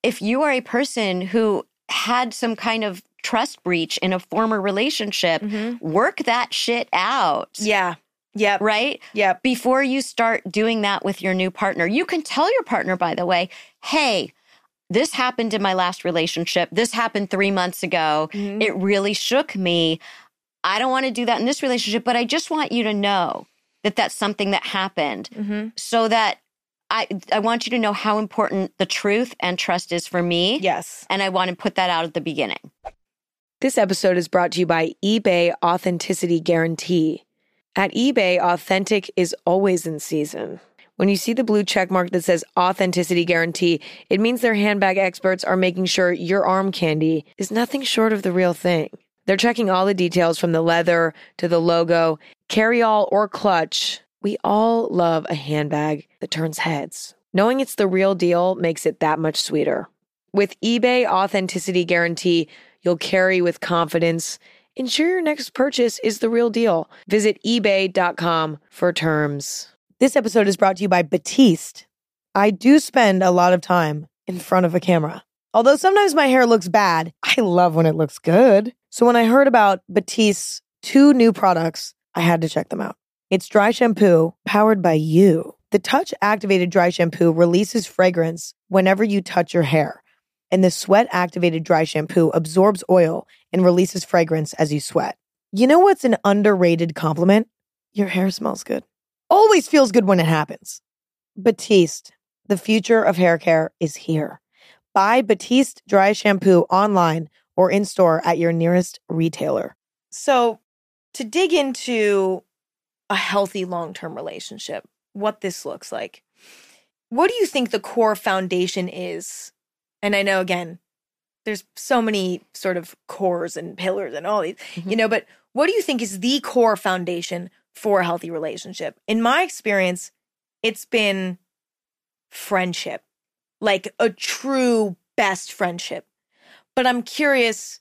if you are a person who had some kind of trust breach in a former relationship, work that shit out. Yeah. Yep. Right? Yep. Before you start doing that with your new partner. You can tell your partner, by the way, hey, this happened in my last relationship. This happened 3 months ago. It really shook me. I don't want to do that in this relationship, but I just want you to know that that's something that happened so that I want you to know how important the truth and trust is for me. Yes. And I want to put that out at the beginning. This episode is brought to you by eBay Authenticity Guarantee. At eBay, authentic is always in season. When you see the blue check mark that says Authenticity Guarantee, it means their handbag experts are making sure your arm candy is nothing short of the real thing. They're checking all the details from the leather to the logo, carry-all or clutch. We all love a handbag that turns heads. Knowing it's the real deal makes it that much sweeter. With eBay Authenticity Guarantee, you'll carry with confidence. Ensure your next purchase is the real deal. Visit ebay.com for terms. This episode is brought to you by Batiste. I do spend a lot of time in front of a camera. Although sometimes my hair looks bad, I love when it looks good. So when I heard about Batiste's 2 new products, I had to check them out. It's dry shampoo powered by you. The touch-activated dry shampoo releases fragrance whenever you touch your hair. And the sweat-activated dry shampoo absorbs oil and releases fragrance as you sweat. You know what's an underrated compliment? Your hair smells good. Always feels good when it happens. Batiste, the future of hair care, is here. Buy Batiste dry shampoo online or in-store at your nearest retailer. So, to dig into a healthy long-term relationship, what this looks like, what do you think the core foundation is? And I know, again, there's so many sort of cores and pillars and all these, but what do you think is the core foundation for a healthy relationship? In my experience, it's been friendship, like a true best friendship. But I'm curious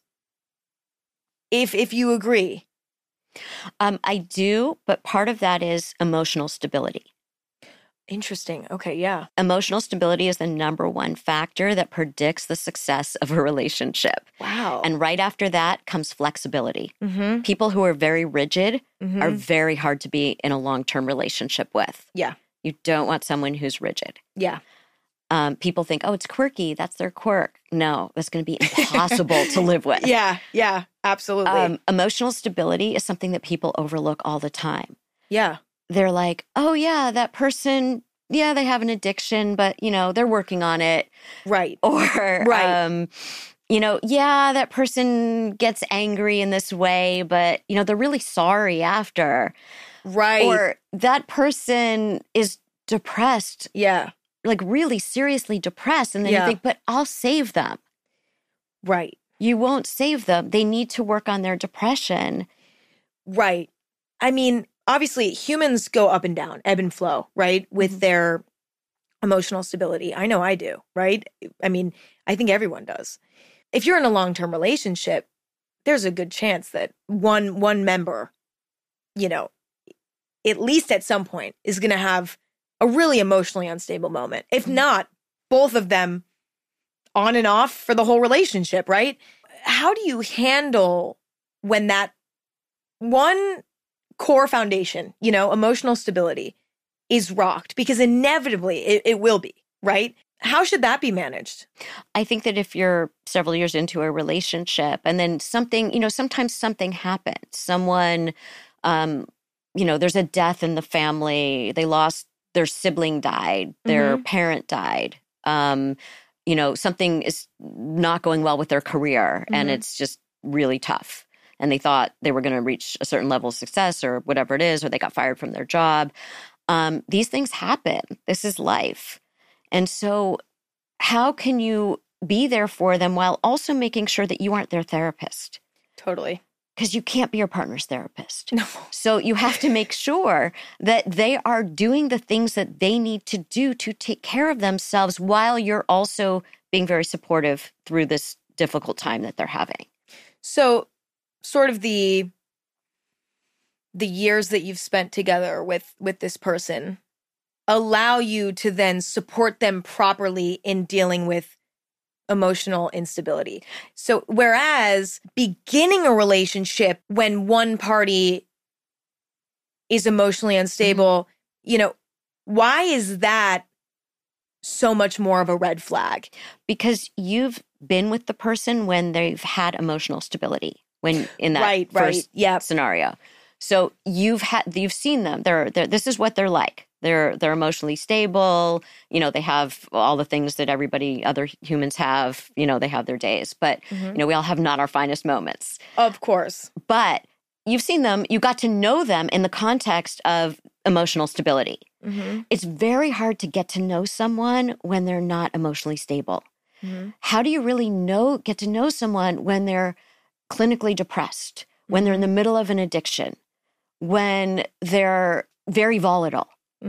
if you agree. I do, but part of that is emotional stability. Interesting. Okay, yeah. Emotional stability is the number one factor that predicts the success of a relationship. Wow. And right after that comes flexibility. People who are very rigid are very hard to be in a long-term relationship with. Yeah. You don't want someone who's rigid. Yeah. People think, oh, it's quirky. That's their quirk. No, that's going to be impossible to live with. Yeah, absolutely. Emotional stability is something that people overlook all the time. Yeah. They're like, oh, yeah, that person, yeah, they have an addiction, but, they're working on it. Right. Or, right. Yeah, that person gets angry in this way, but, they're really sorry after. Right. Or that person is depressed. Yeah. Like really seriously depressed. And then you think, but I'll save them. Right. You won't save them. They need to work on their depression. Right. I mean, obviously, humans go up and down, ebb and flow, right? With their emotional stability. I know I do, right? I mean, I think everyone does. If you're in a long-term relationship, there's a good chance that one member, at least at some point, is going to have a really emotionally unstable moment. If not, both of them on and off for the whole relationship, right? How do you handle when that one core foundation, emotional stability is rocked? Because inevitably it will be, right? How should that be managed? I think that if you're several years into a relationship and then something, sometimes something happens. Someone, there's a death in the family. They lost their sibling died, their parent died. Something is not going well with their career and it's just really tough. And they thought they were going to reach a certain level of success or whatever it is, or they got fired from their job. These things happen. This is life. And so how can you be there for them while also making sure that you aren't their therapist? Totally. Because you can't be your partner's therapist. No. So you have to make sure that they are doing the things that they need to do to take care of themselves while you're also being very supportive through this difficult time that they're having. So sort of the years that you've spent together with this person allow you to then support them properly in dealing with emotional instability. So whereas beginning a relationship when one party is emotionally unstable, why is that so much more of a red flag? Because you've been with the person when they've had emotional stability, when in that first scenario. So you've seen them. This is what they're like. They're emotionally stable. They have all the things that other humans have. They have their days, but we all have not our finest moments. Of course. But you've seen them. You got to know them in the context of emotional stability. Mm-hmm. It's very hard to get to know someone when they're not emotionally stable. Mm-hmm. How do you really get to know someone when they're clinically depressed, when they're in the middle of an addiction, when they're very volatile,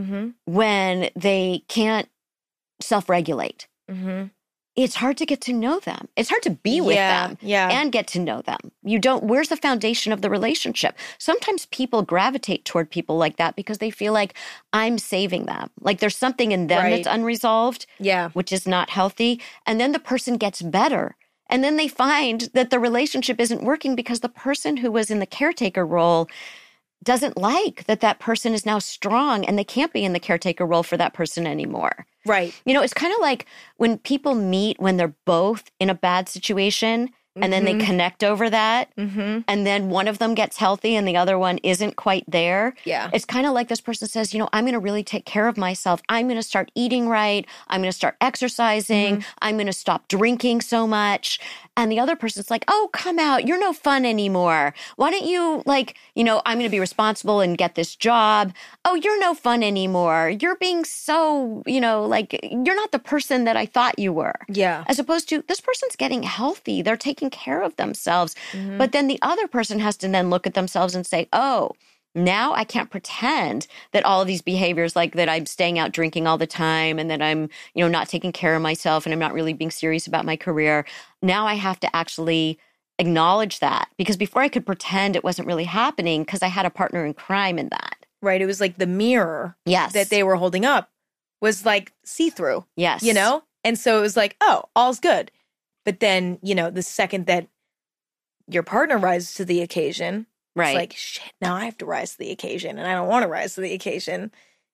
when they can't self-regulate? Mm-hmm. It's hard to get to know them. It's hard to be with them and get to know them. Where's the foundation of the relationship? Sometimes people gravitate toward people like that because they feel like I'm saving them. Like there's something in them that's unresolved, which is not healthy. And then the person gets better. And then they find that the relationship isn't working because the person who was in the caretaker role doesn't like that person is now strong and they can't be in the caretaker role for that person anymore. Right. It's kind of like when people meet when they're both in a bad situation and then they connect over that and then one of them gets healthy and the other one isn't quite there. Yeah. It's kind of like this person says, I'm going to really take care of myself. I'm going to start eating right. I'm going to start exercising. I'm going to stop drinking so much. And the other person's like, oh, come out. You're no fun anymore. Why don't you I'm going to be responsible and get this job. Oh, you're no fun anymore. You're being so, you're not the person that I thought you were. Yeah. As opposed to this person's getting healthy. They're taking care of themselves. But then the other person has to then look at themselves and say, oh, now I can't pretend that all of these behaviors, like that I'm staying out drinking all the time and that I'm, not taking care of myself and I'm not really being serious about my career. Now I have to actually acknowledge that, because before I could pretend it wasn't really happening because I had a partner in crime in that. Right. It was like the mirror that they were holding up was like see-through. Yes. And so it was like, oh, all's good. But then, the second that your partner rises to the occasion, right. It's like, shit, now I have to rise to the occasion and I don't want to rise to the occasion.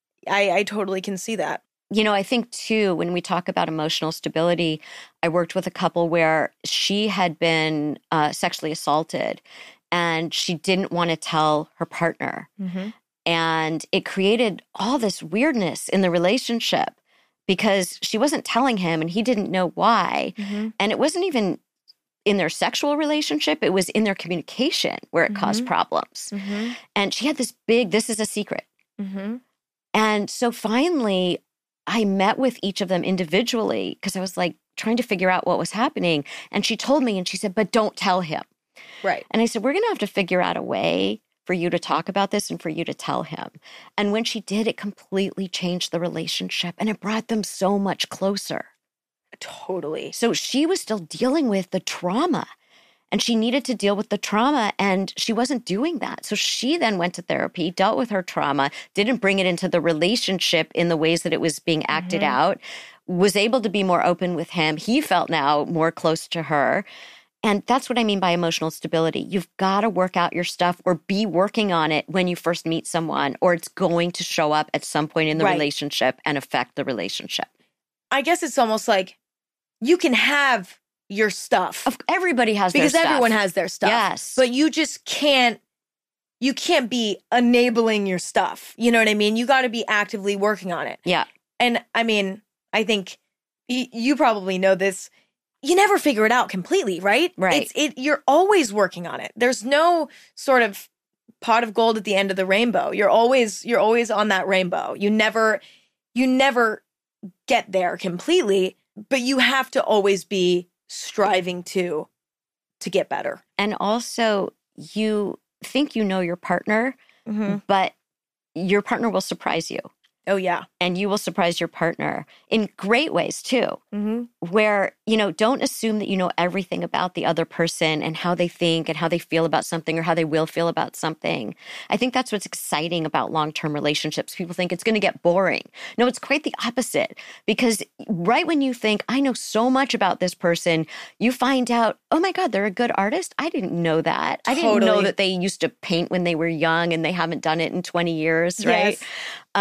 I totally can see that. I think too, when we talk about emotional stability, I worked with a couple where she had been sexually assaulted and she didn't want to tell her partner. And it created all this weirdness in the relationship because she wasn't telling him and he didn't know why. And it wasn't even in their sexual relationship, it was in their communication where it caused problems. And she had this is a secret. And so finally, I met with each of them individually because I was like trying to figure out what was happening. And she told me and she said, but don't tell him. Right. And I said, we're going to have to figure out a way for you to talk about this and for you to tell him. And when she did, it completely changed the relationship and it brought them so much closer. Totally. So she was still dealing with the trauma and she needed to deal with the trauma and she wasn't doing that. So she then went to therapy, dealt with her trauma, didn't bring it into the relationship in the ways that it was being acted out, was able to be more open with him. He felt now more close to her. And that's what I mean by emotional stability. You've got to work out your stuff or be working on it when you first meet someone, or it's going to show up at some point in the relationship and affect the relationship. I guess it's almost like you can have your stuff. Everybody has their stuff. Because everyone has their stuff. Yes. But you just can't be enabling your stuff. You know what I mean? You got to be actively working on it. Yeah. And I mean, I think you probably know this. You never figure it out completely, right? Right. You're always working on it. There's no sort of pot of gold at the end of the rainbow. You're always on that rainbow. You never get there completely, but you have to always be striving to get better. And also, you think you know your partner, but your partner will surprise you. Oh, yeah. And you will surprise your partner in great ways too, Mm-hmm. where, don't assume that you know everything about the other person and how they think and how they feel about something or how they will feel about something. I think that's what's exciting about long-term relationships. People think it's going to get boring. No, it's quite the opposite, because right when you think, I know so much about this person, you find out, oh my God, they're a good artist. I didn't know that. I didn't know that they used to paint when they were young and they haven't done it in 20 years, right? Yes.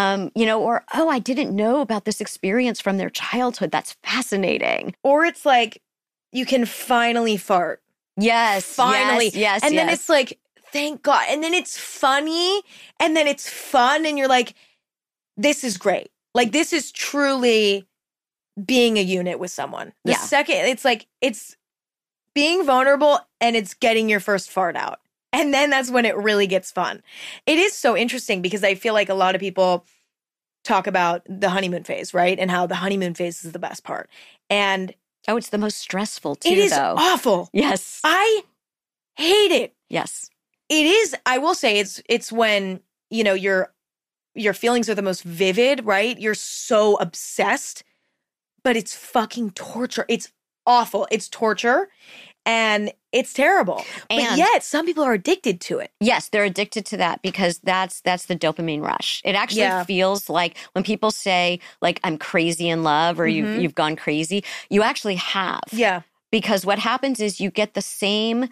Or, oh, I didn't know about this experience from their childhood. That's fascinating. Or it's like, you can finally fart. Yes. Finally. Yes. And then it's like, thank God. And then it's funny. And then it's fun. And you're like, this is great. Like, this is truly being a unit with someone. The second, it's like, it's being vulnerable and it's getting your first fart out. And then that's when it really gets fun. It is so interesting because I feel like a lot of people talk about the honeymoon phase, right? And how the honeymoon phase is the best part. And it's the most stressful too, it is though. Awful. Yes. I hate it. Yes. It is. I will say it's when, your feelings are the most vivid, right? You're so obsessed, but it's fucking torture. It's awful. It's torture. And it's terrible. But yet, some people are addicted to it. Yes, they're addicted to that because that's the dopamine rush. It actually feels like when people say, like, I'm crazy in love or you've gone crazy, you actually have. Yeah. Because what happens is you get the same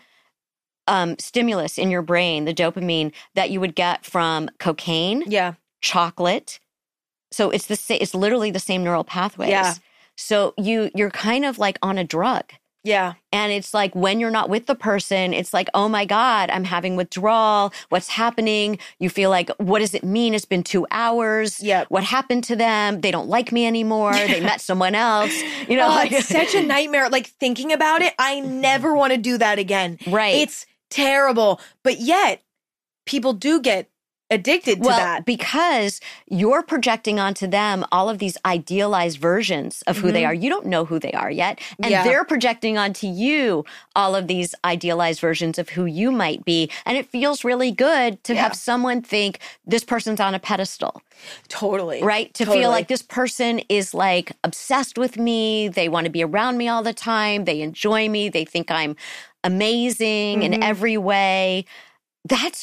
stimulus in your brain, the dopamine, that you would get from cocaine, chocolate. So it's literally the same neural pathways. Yeah. So you're kind of like on a drug. Yeah. And it's like when you're not with the person, it's like, oh my God, I'm having withdrawal. What's happening? You feel like, what does it mean? It's been 2 hours. Yeah. What happened to them? They don't like me anymore. They met someone else. It's such a nightmare. Like, thinking about it, I never want to do that again. Right. It's terrible. But yet, people do get addicted to that. Because you're projecting onto them all of these idealized versions of who they are. You don't know who they are yet. And they're projecting onto you all of these idealized versions of who you might be. And it feels really good to have someone think this person's on a pedestal. Totally. Right? To feel like this person is like obsessed with me. They want to be around me all the time. They enjoy me. They think I'm amazing in every way. That's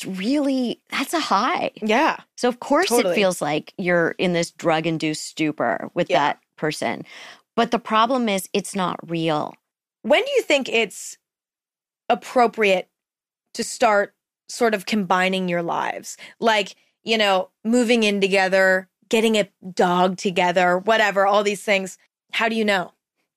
a high. Yeah. So of course it feels like you're in this drug-induced stupor with that person. But the problem is it's not real. When do you think it's appropriate to start sort of combining your lives? Like, moving in together, getting a dog together, whatever, all these things. How do you know?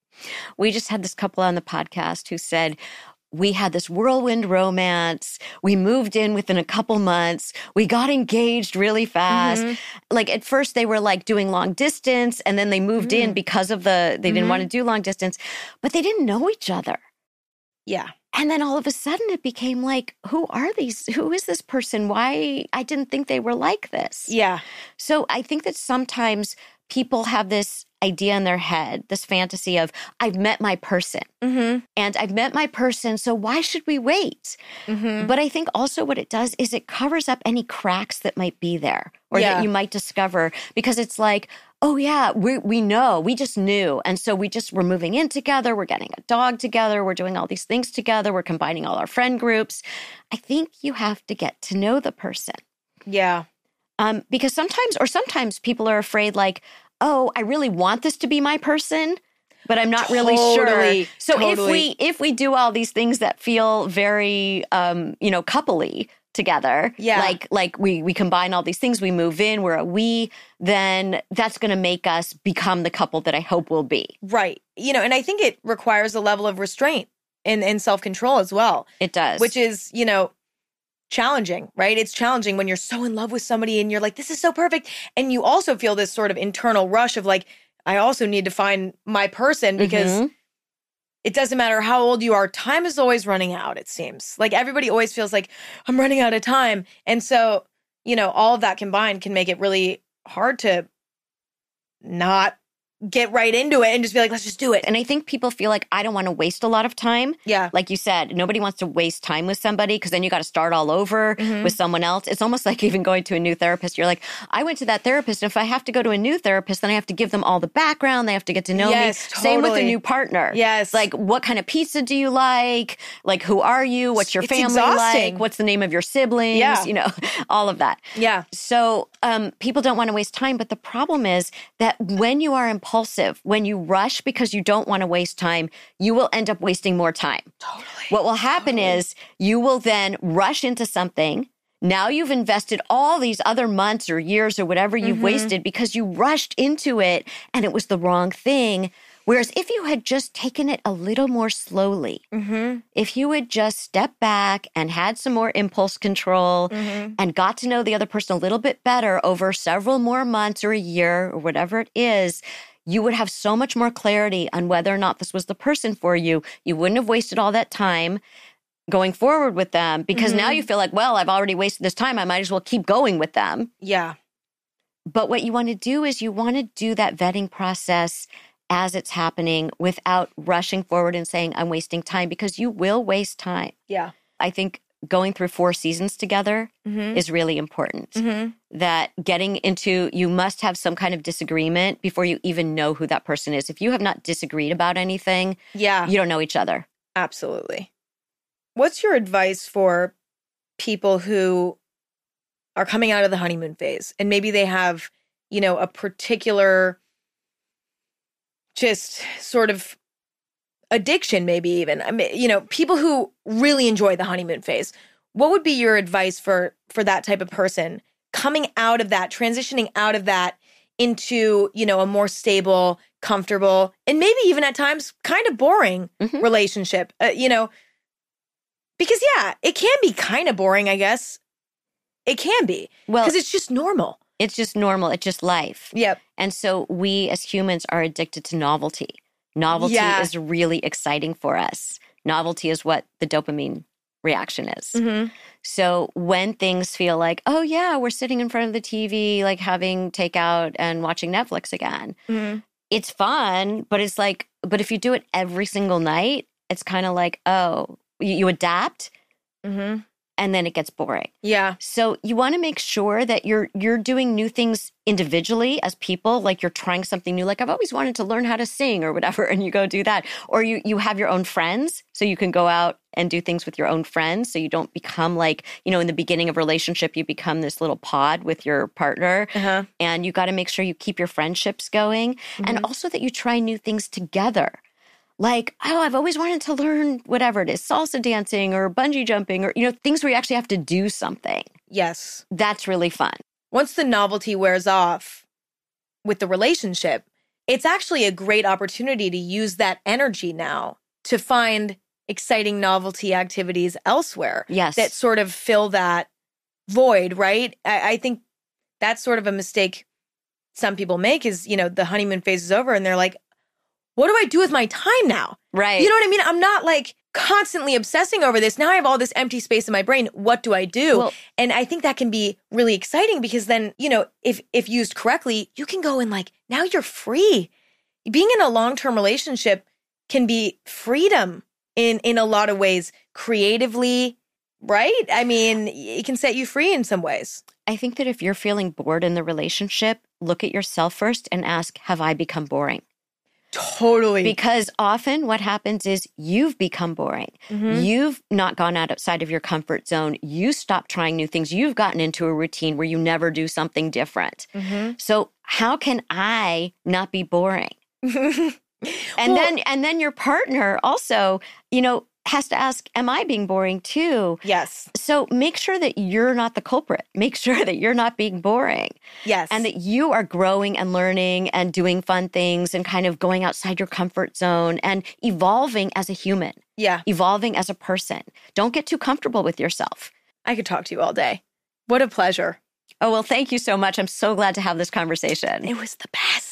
We just had this couple on the podcast who said, we had this whirlwind romance. We moved in within a couple months. We got engaged really fast. Like, at first they were like doing long distance, and then they moved in because of they didn't want to do long distance, but they didn't know each other. Yeah. And then all of a sudden it became like, who are these? Who is this person? Why? I didn't think they were like this. Yeah. So I think that sometimes people have this idea in their head, this fantasy of, I've met my person. And I've met my person, so why should we wait? But I think also what it does is it covers up any cracks that might be there or that you might discover, because it's like, oh yeah, we know, we just knew. And so we're moving in together, we're getting a dog together, we're doing all these things together, we're combining all our friend groups. I think you have to get to know the person. Yeah. Because sometimes people are afraid, like, oh, I really want this to be my person, but I'm not really sure. So if we do all these things that feel very, coupley together, like we combine all these things, we move in, we're a we, then that's going to make us become the couple that I hope we'll be. Right. And I think it requires a level of restraint and self-control as well. It does. Which is, challenging, right? It's challenging when you're so in love with somebody and you're like, this is so perfect. And you also feel this sort of internal rush of like, I also need to find my person, because it doesn't matter how old you are. Time is always running out, it seems. Like, everybody always feels like, I'm running out of time. And so, all of that combined can make it really hard to not get right into it and just be like, let's just do it. And I think people feel like, I don't want to waste a lot of time. Yeah. Like you said, nobody wants to waste time with somebody because then you got to start all over with someone else. It's almost like even going to a new therapist. You're like, I went to that therapist. And if I have to go to a new therapist, then I have to give them all the background. They have to get to know me. Totally. Same with a new partner. Yes. Like, what kind of pizza do you like? Like, who are you? What's your family exhausting. like? What's the name of your siblings? Yeah. You know, all of that. Yeah. So people don't want to waste time. But the problem is that when you are impulsive, when you rush because you don't want to waste time, you will end up wasting more time. Totally. What will happen is you will then rush into something. Now you've invested all these other months or years or whatever you've wasted because you rushed into it and it was the wrong thing. Whereas if you had just taken it a little more slowly, if you had just stepped back and had some more impulse control and got to know the other person a little bit better over several more months or a year or whatever it is, you would have so much more clarity on whether or not this was the person for you. You wouldn't have wasted all that time going forward with them because now you feel like, well, I've already wasted this time. I might as well keep going with them. Yeah. But what you want to do is you want to do that vetting process as it's happening without rushing forward and saying, I'm wasting time, because you will waste time. Yeah. I think going through 4 seasons together is really important. That getting into, you must have some kind of disagreement before you even know who that person is. If you have not disagreed about anything, you don't know each other. Absolutely. What's your advice for people who are coming out of the honeymoon phase and maybe they have, you know, a particular just sort of addiction, maybe even, I mean, you know, people who really enjoy the honeymoon phase? What would be your advice for that type of person coming out of that, transitioning out of that into, you know, a more stable, comfortable, and maybe even at times kind of boring relationship, you know, because it can be kind of boring, I guess. It can be. Well, because it's just normal. It's just normal. It's just life. Yep. And so we as humans are addicted to novelty. Novelty is really exciting for us. Novelty is what the dopamine reaction is. So when things feel like, oh yeah, we're sitting in front of the TV, like having takeout and watching Netflix again. It's fun, but it's like, but if you do it every single night, it's kind of like, oh, you adapt. And then it gets boring. Yeah. So you want to make sure that you're doing new things individually as people, like you're trying something new. Like I've always wanted to learn how to sing or whatever, and you go do that. Or you have your own friends, so you can go out and do things with your own friends. So you don't become like, you know, in the beginning of a relationship, you become this little pod with your partner. And you got to make sure you keep your friendships going. And also that you try new things together. Like, oh, I've always wanted to learn whatever it is, salsa dancing or bungee jumping or, you know, things where you actually have to do something. Yes. That's really fun. Once the novelty wears off with the relationship, it's actually a great opportunity to use that energy now to find exciting novelty activities elsewhere. Yes. That sort of fill that void, right? I think that's sort of a mistake some people make is, you know, the honeymoon phase is over and they're like, what do I do with my time now? Right. You know what I mean? I'm not like constantly obsessing over this. Now I have all this empty space in my brain. What do I do? Well, and I think that can be really exciting because then, you know, if used correctly, you can go and like, now you're free. Being in a long-term relationship can be freedom in a lot of ways, creatively, right? I mean, it can set you free in some ways. I think that if you're feeling bored in the relationship, look at yourself first and ask, have I become boring? Totally. Because often what happens is you've become boring. You've not gone outside of your comfort zone. You stopped trying new things. You've gotten into a routine where you never do something different. So how can I not be boring? And then your partner also, you know, has to ask, am I being boring too? Yes. So make sure that you're not the culprit. Make sure that you're not being boring. Yes. And that you are growing and learning and doing fun things and kind of going outside your comfort zone and evolving as a human. Yeah. Evolving as a person. Don't get too comfortable with yourself. I could talk to you all day. What a pleasure. Oh, well, thank you so much. I'm so glad to have this conversation. It was the best.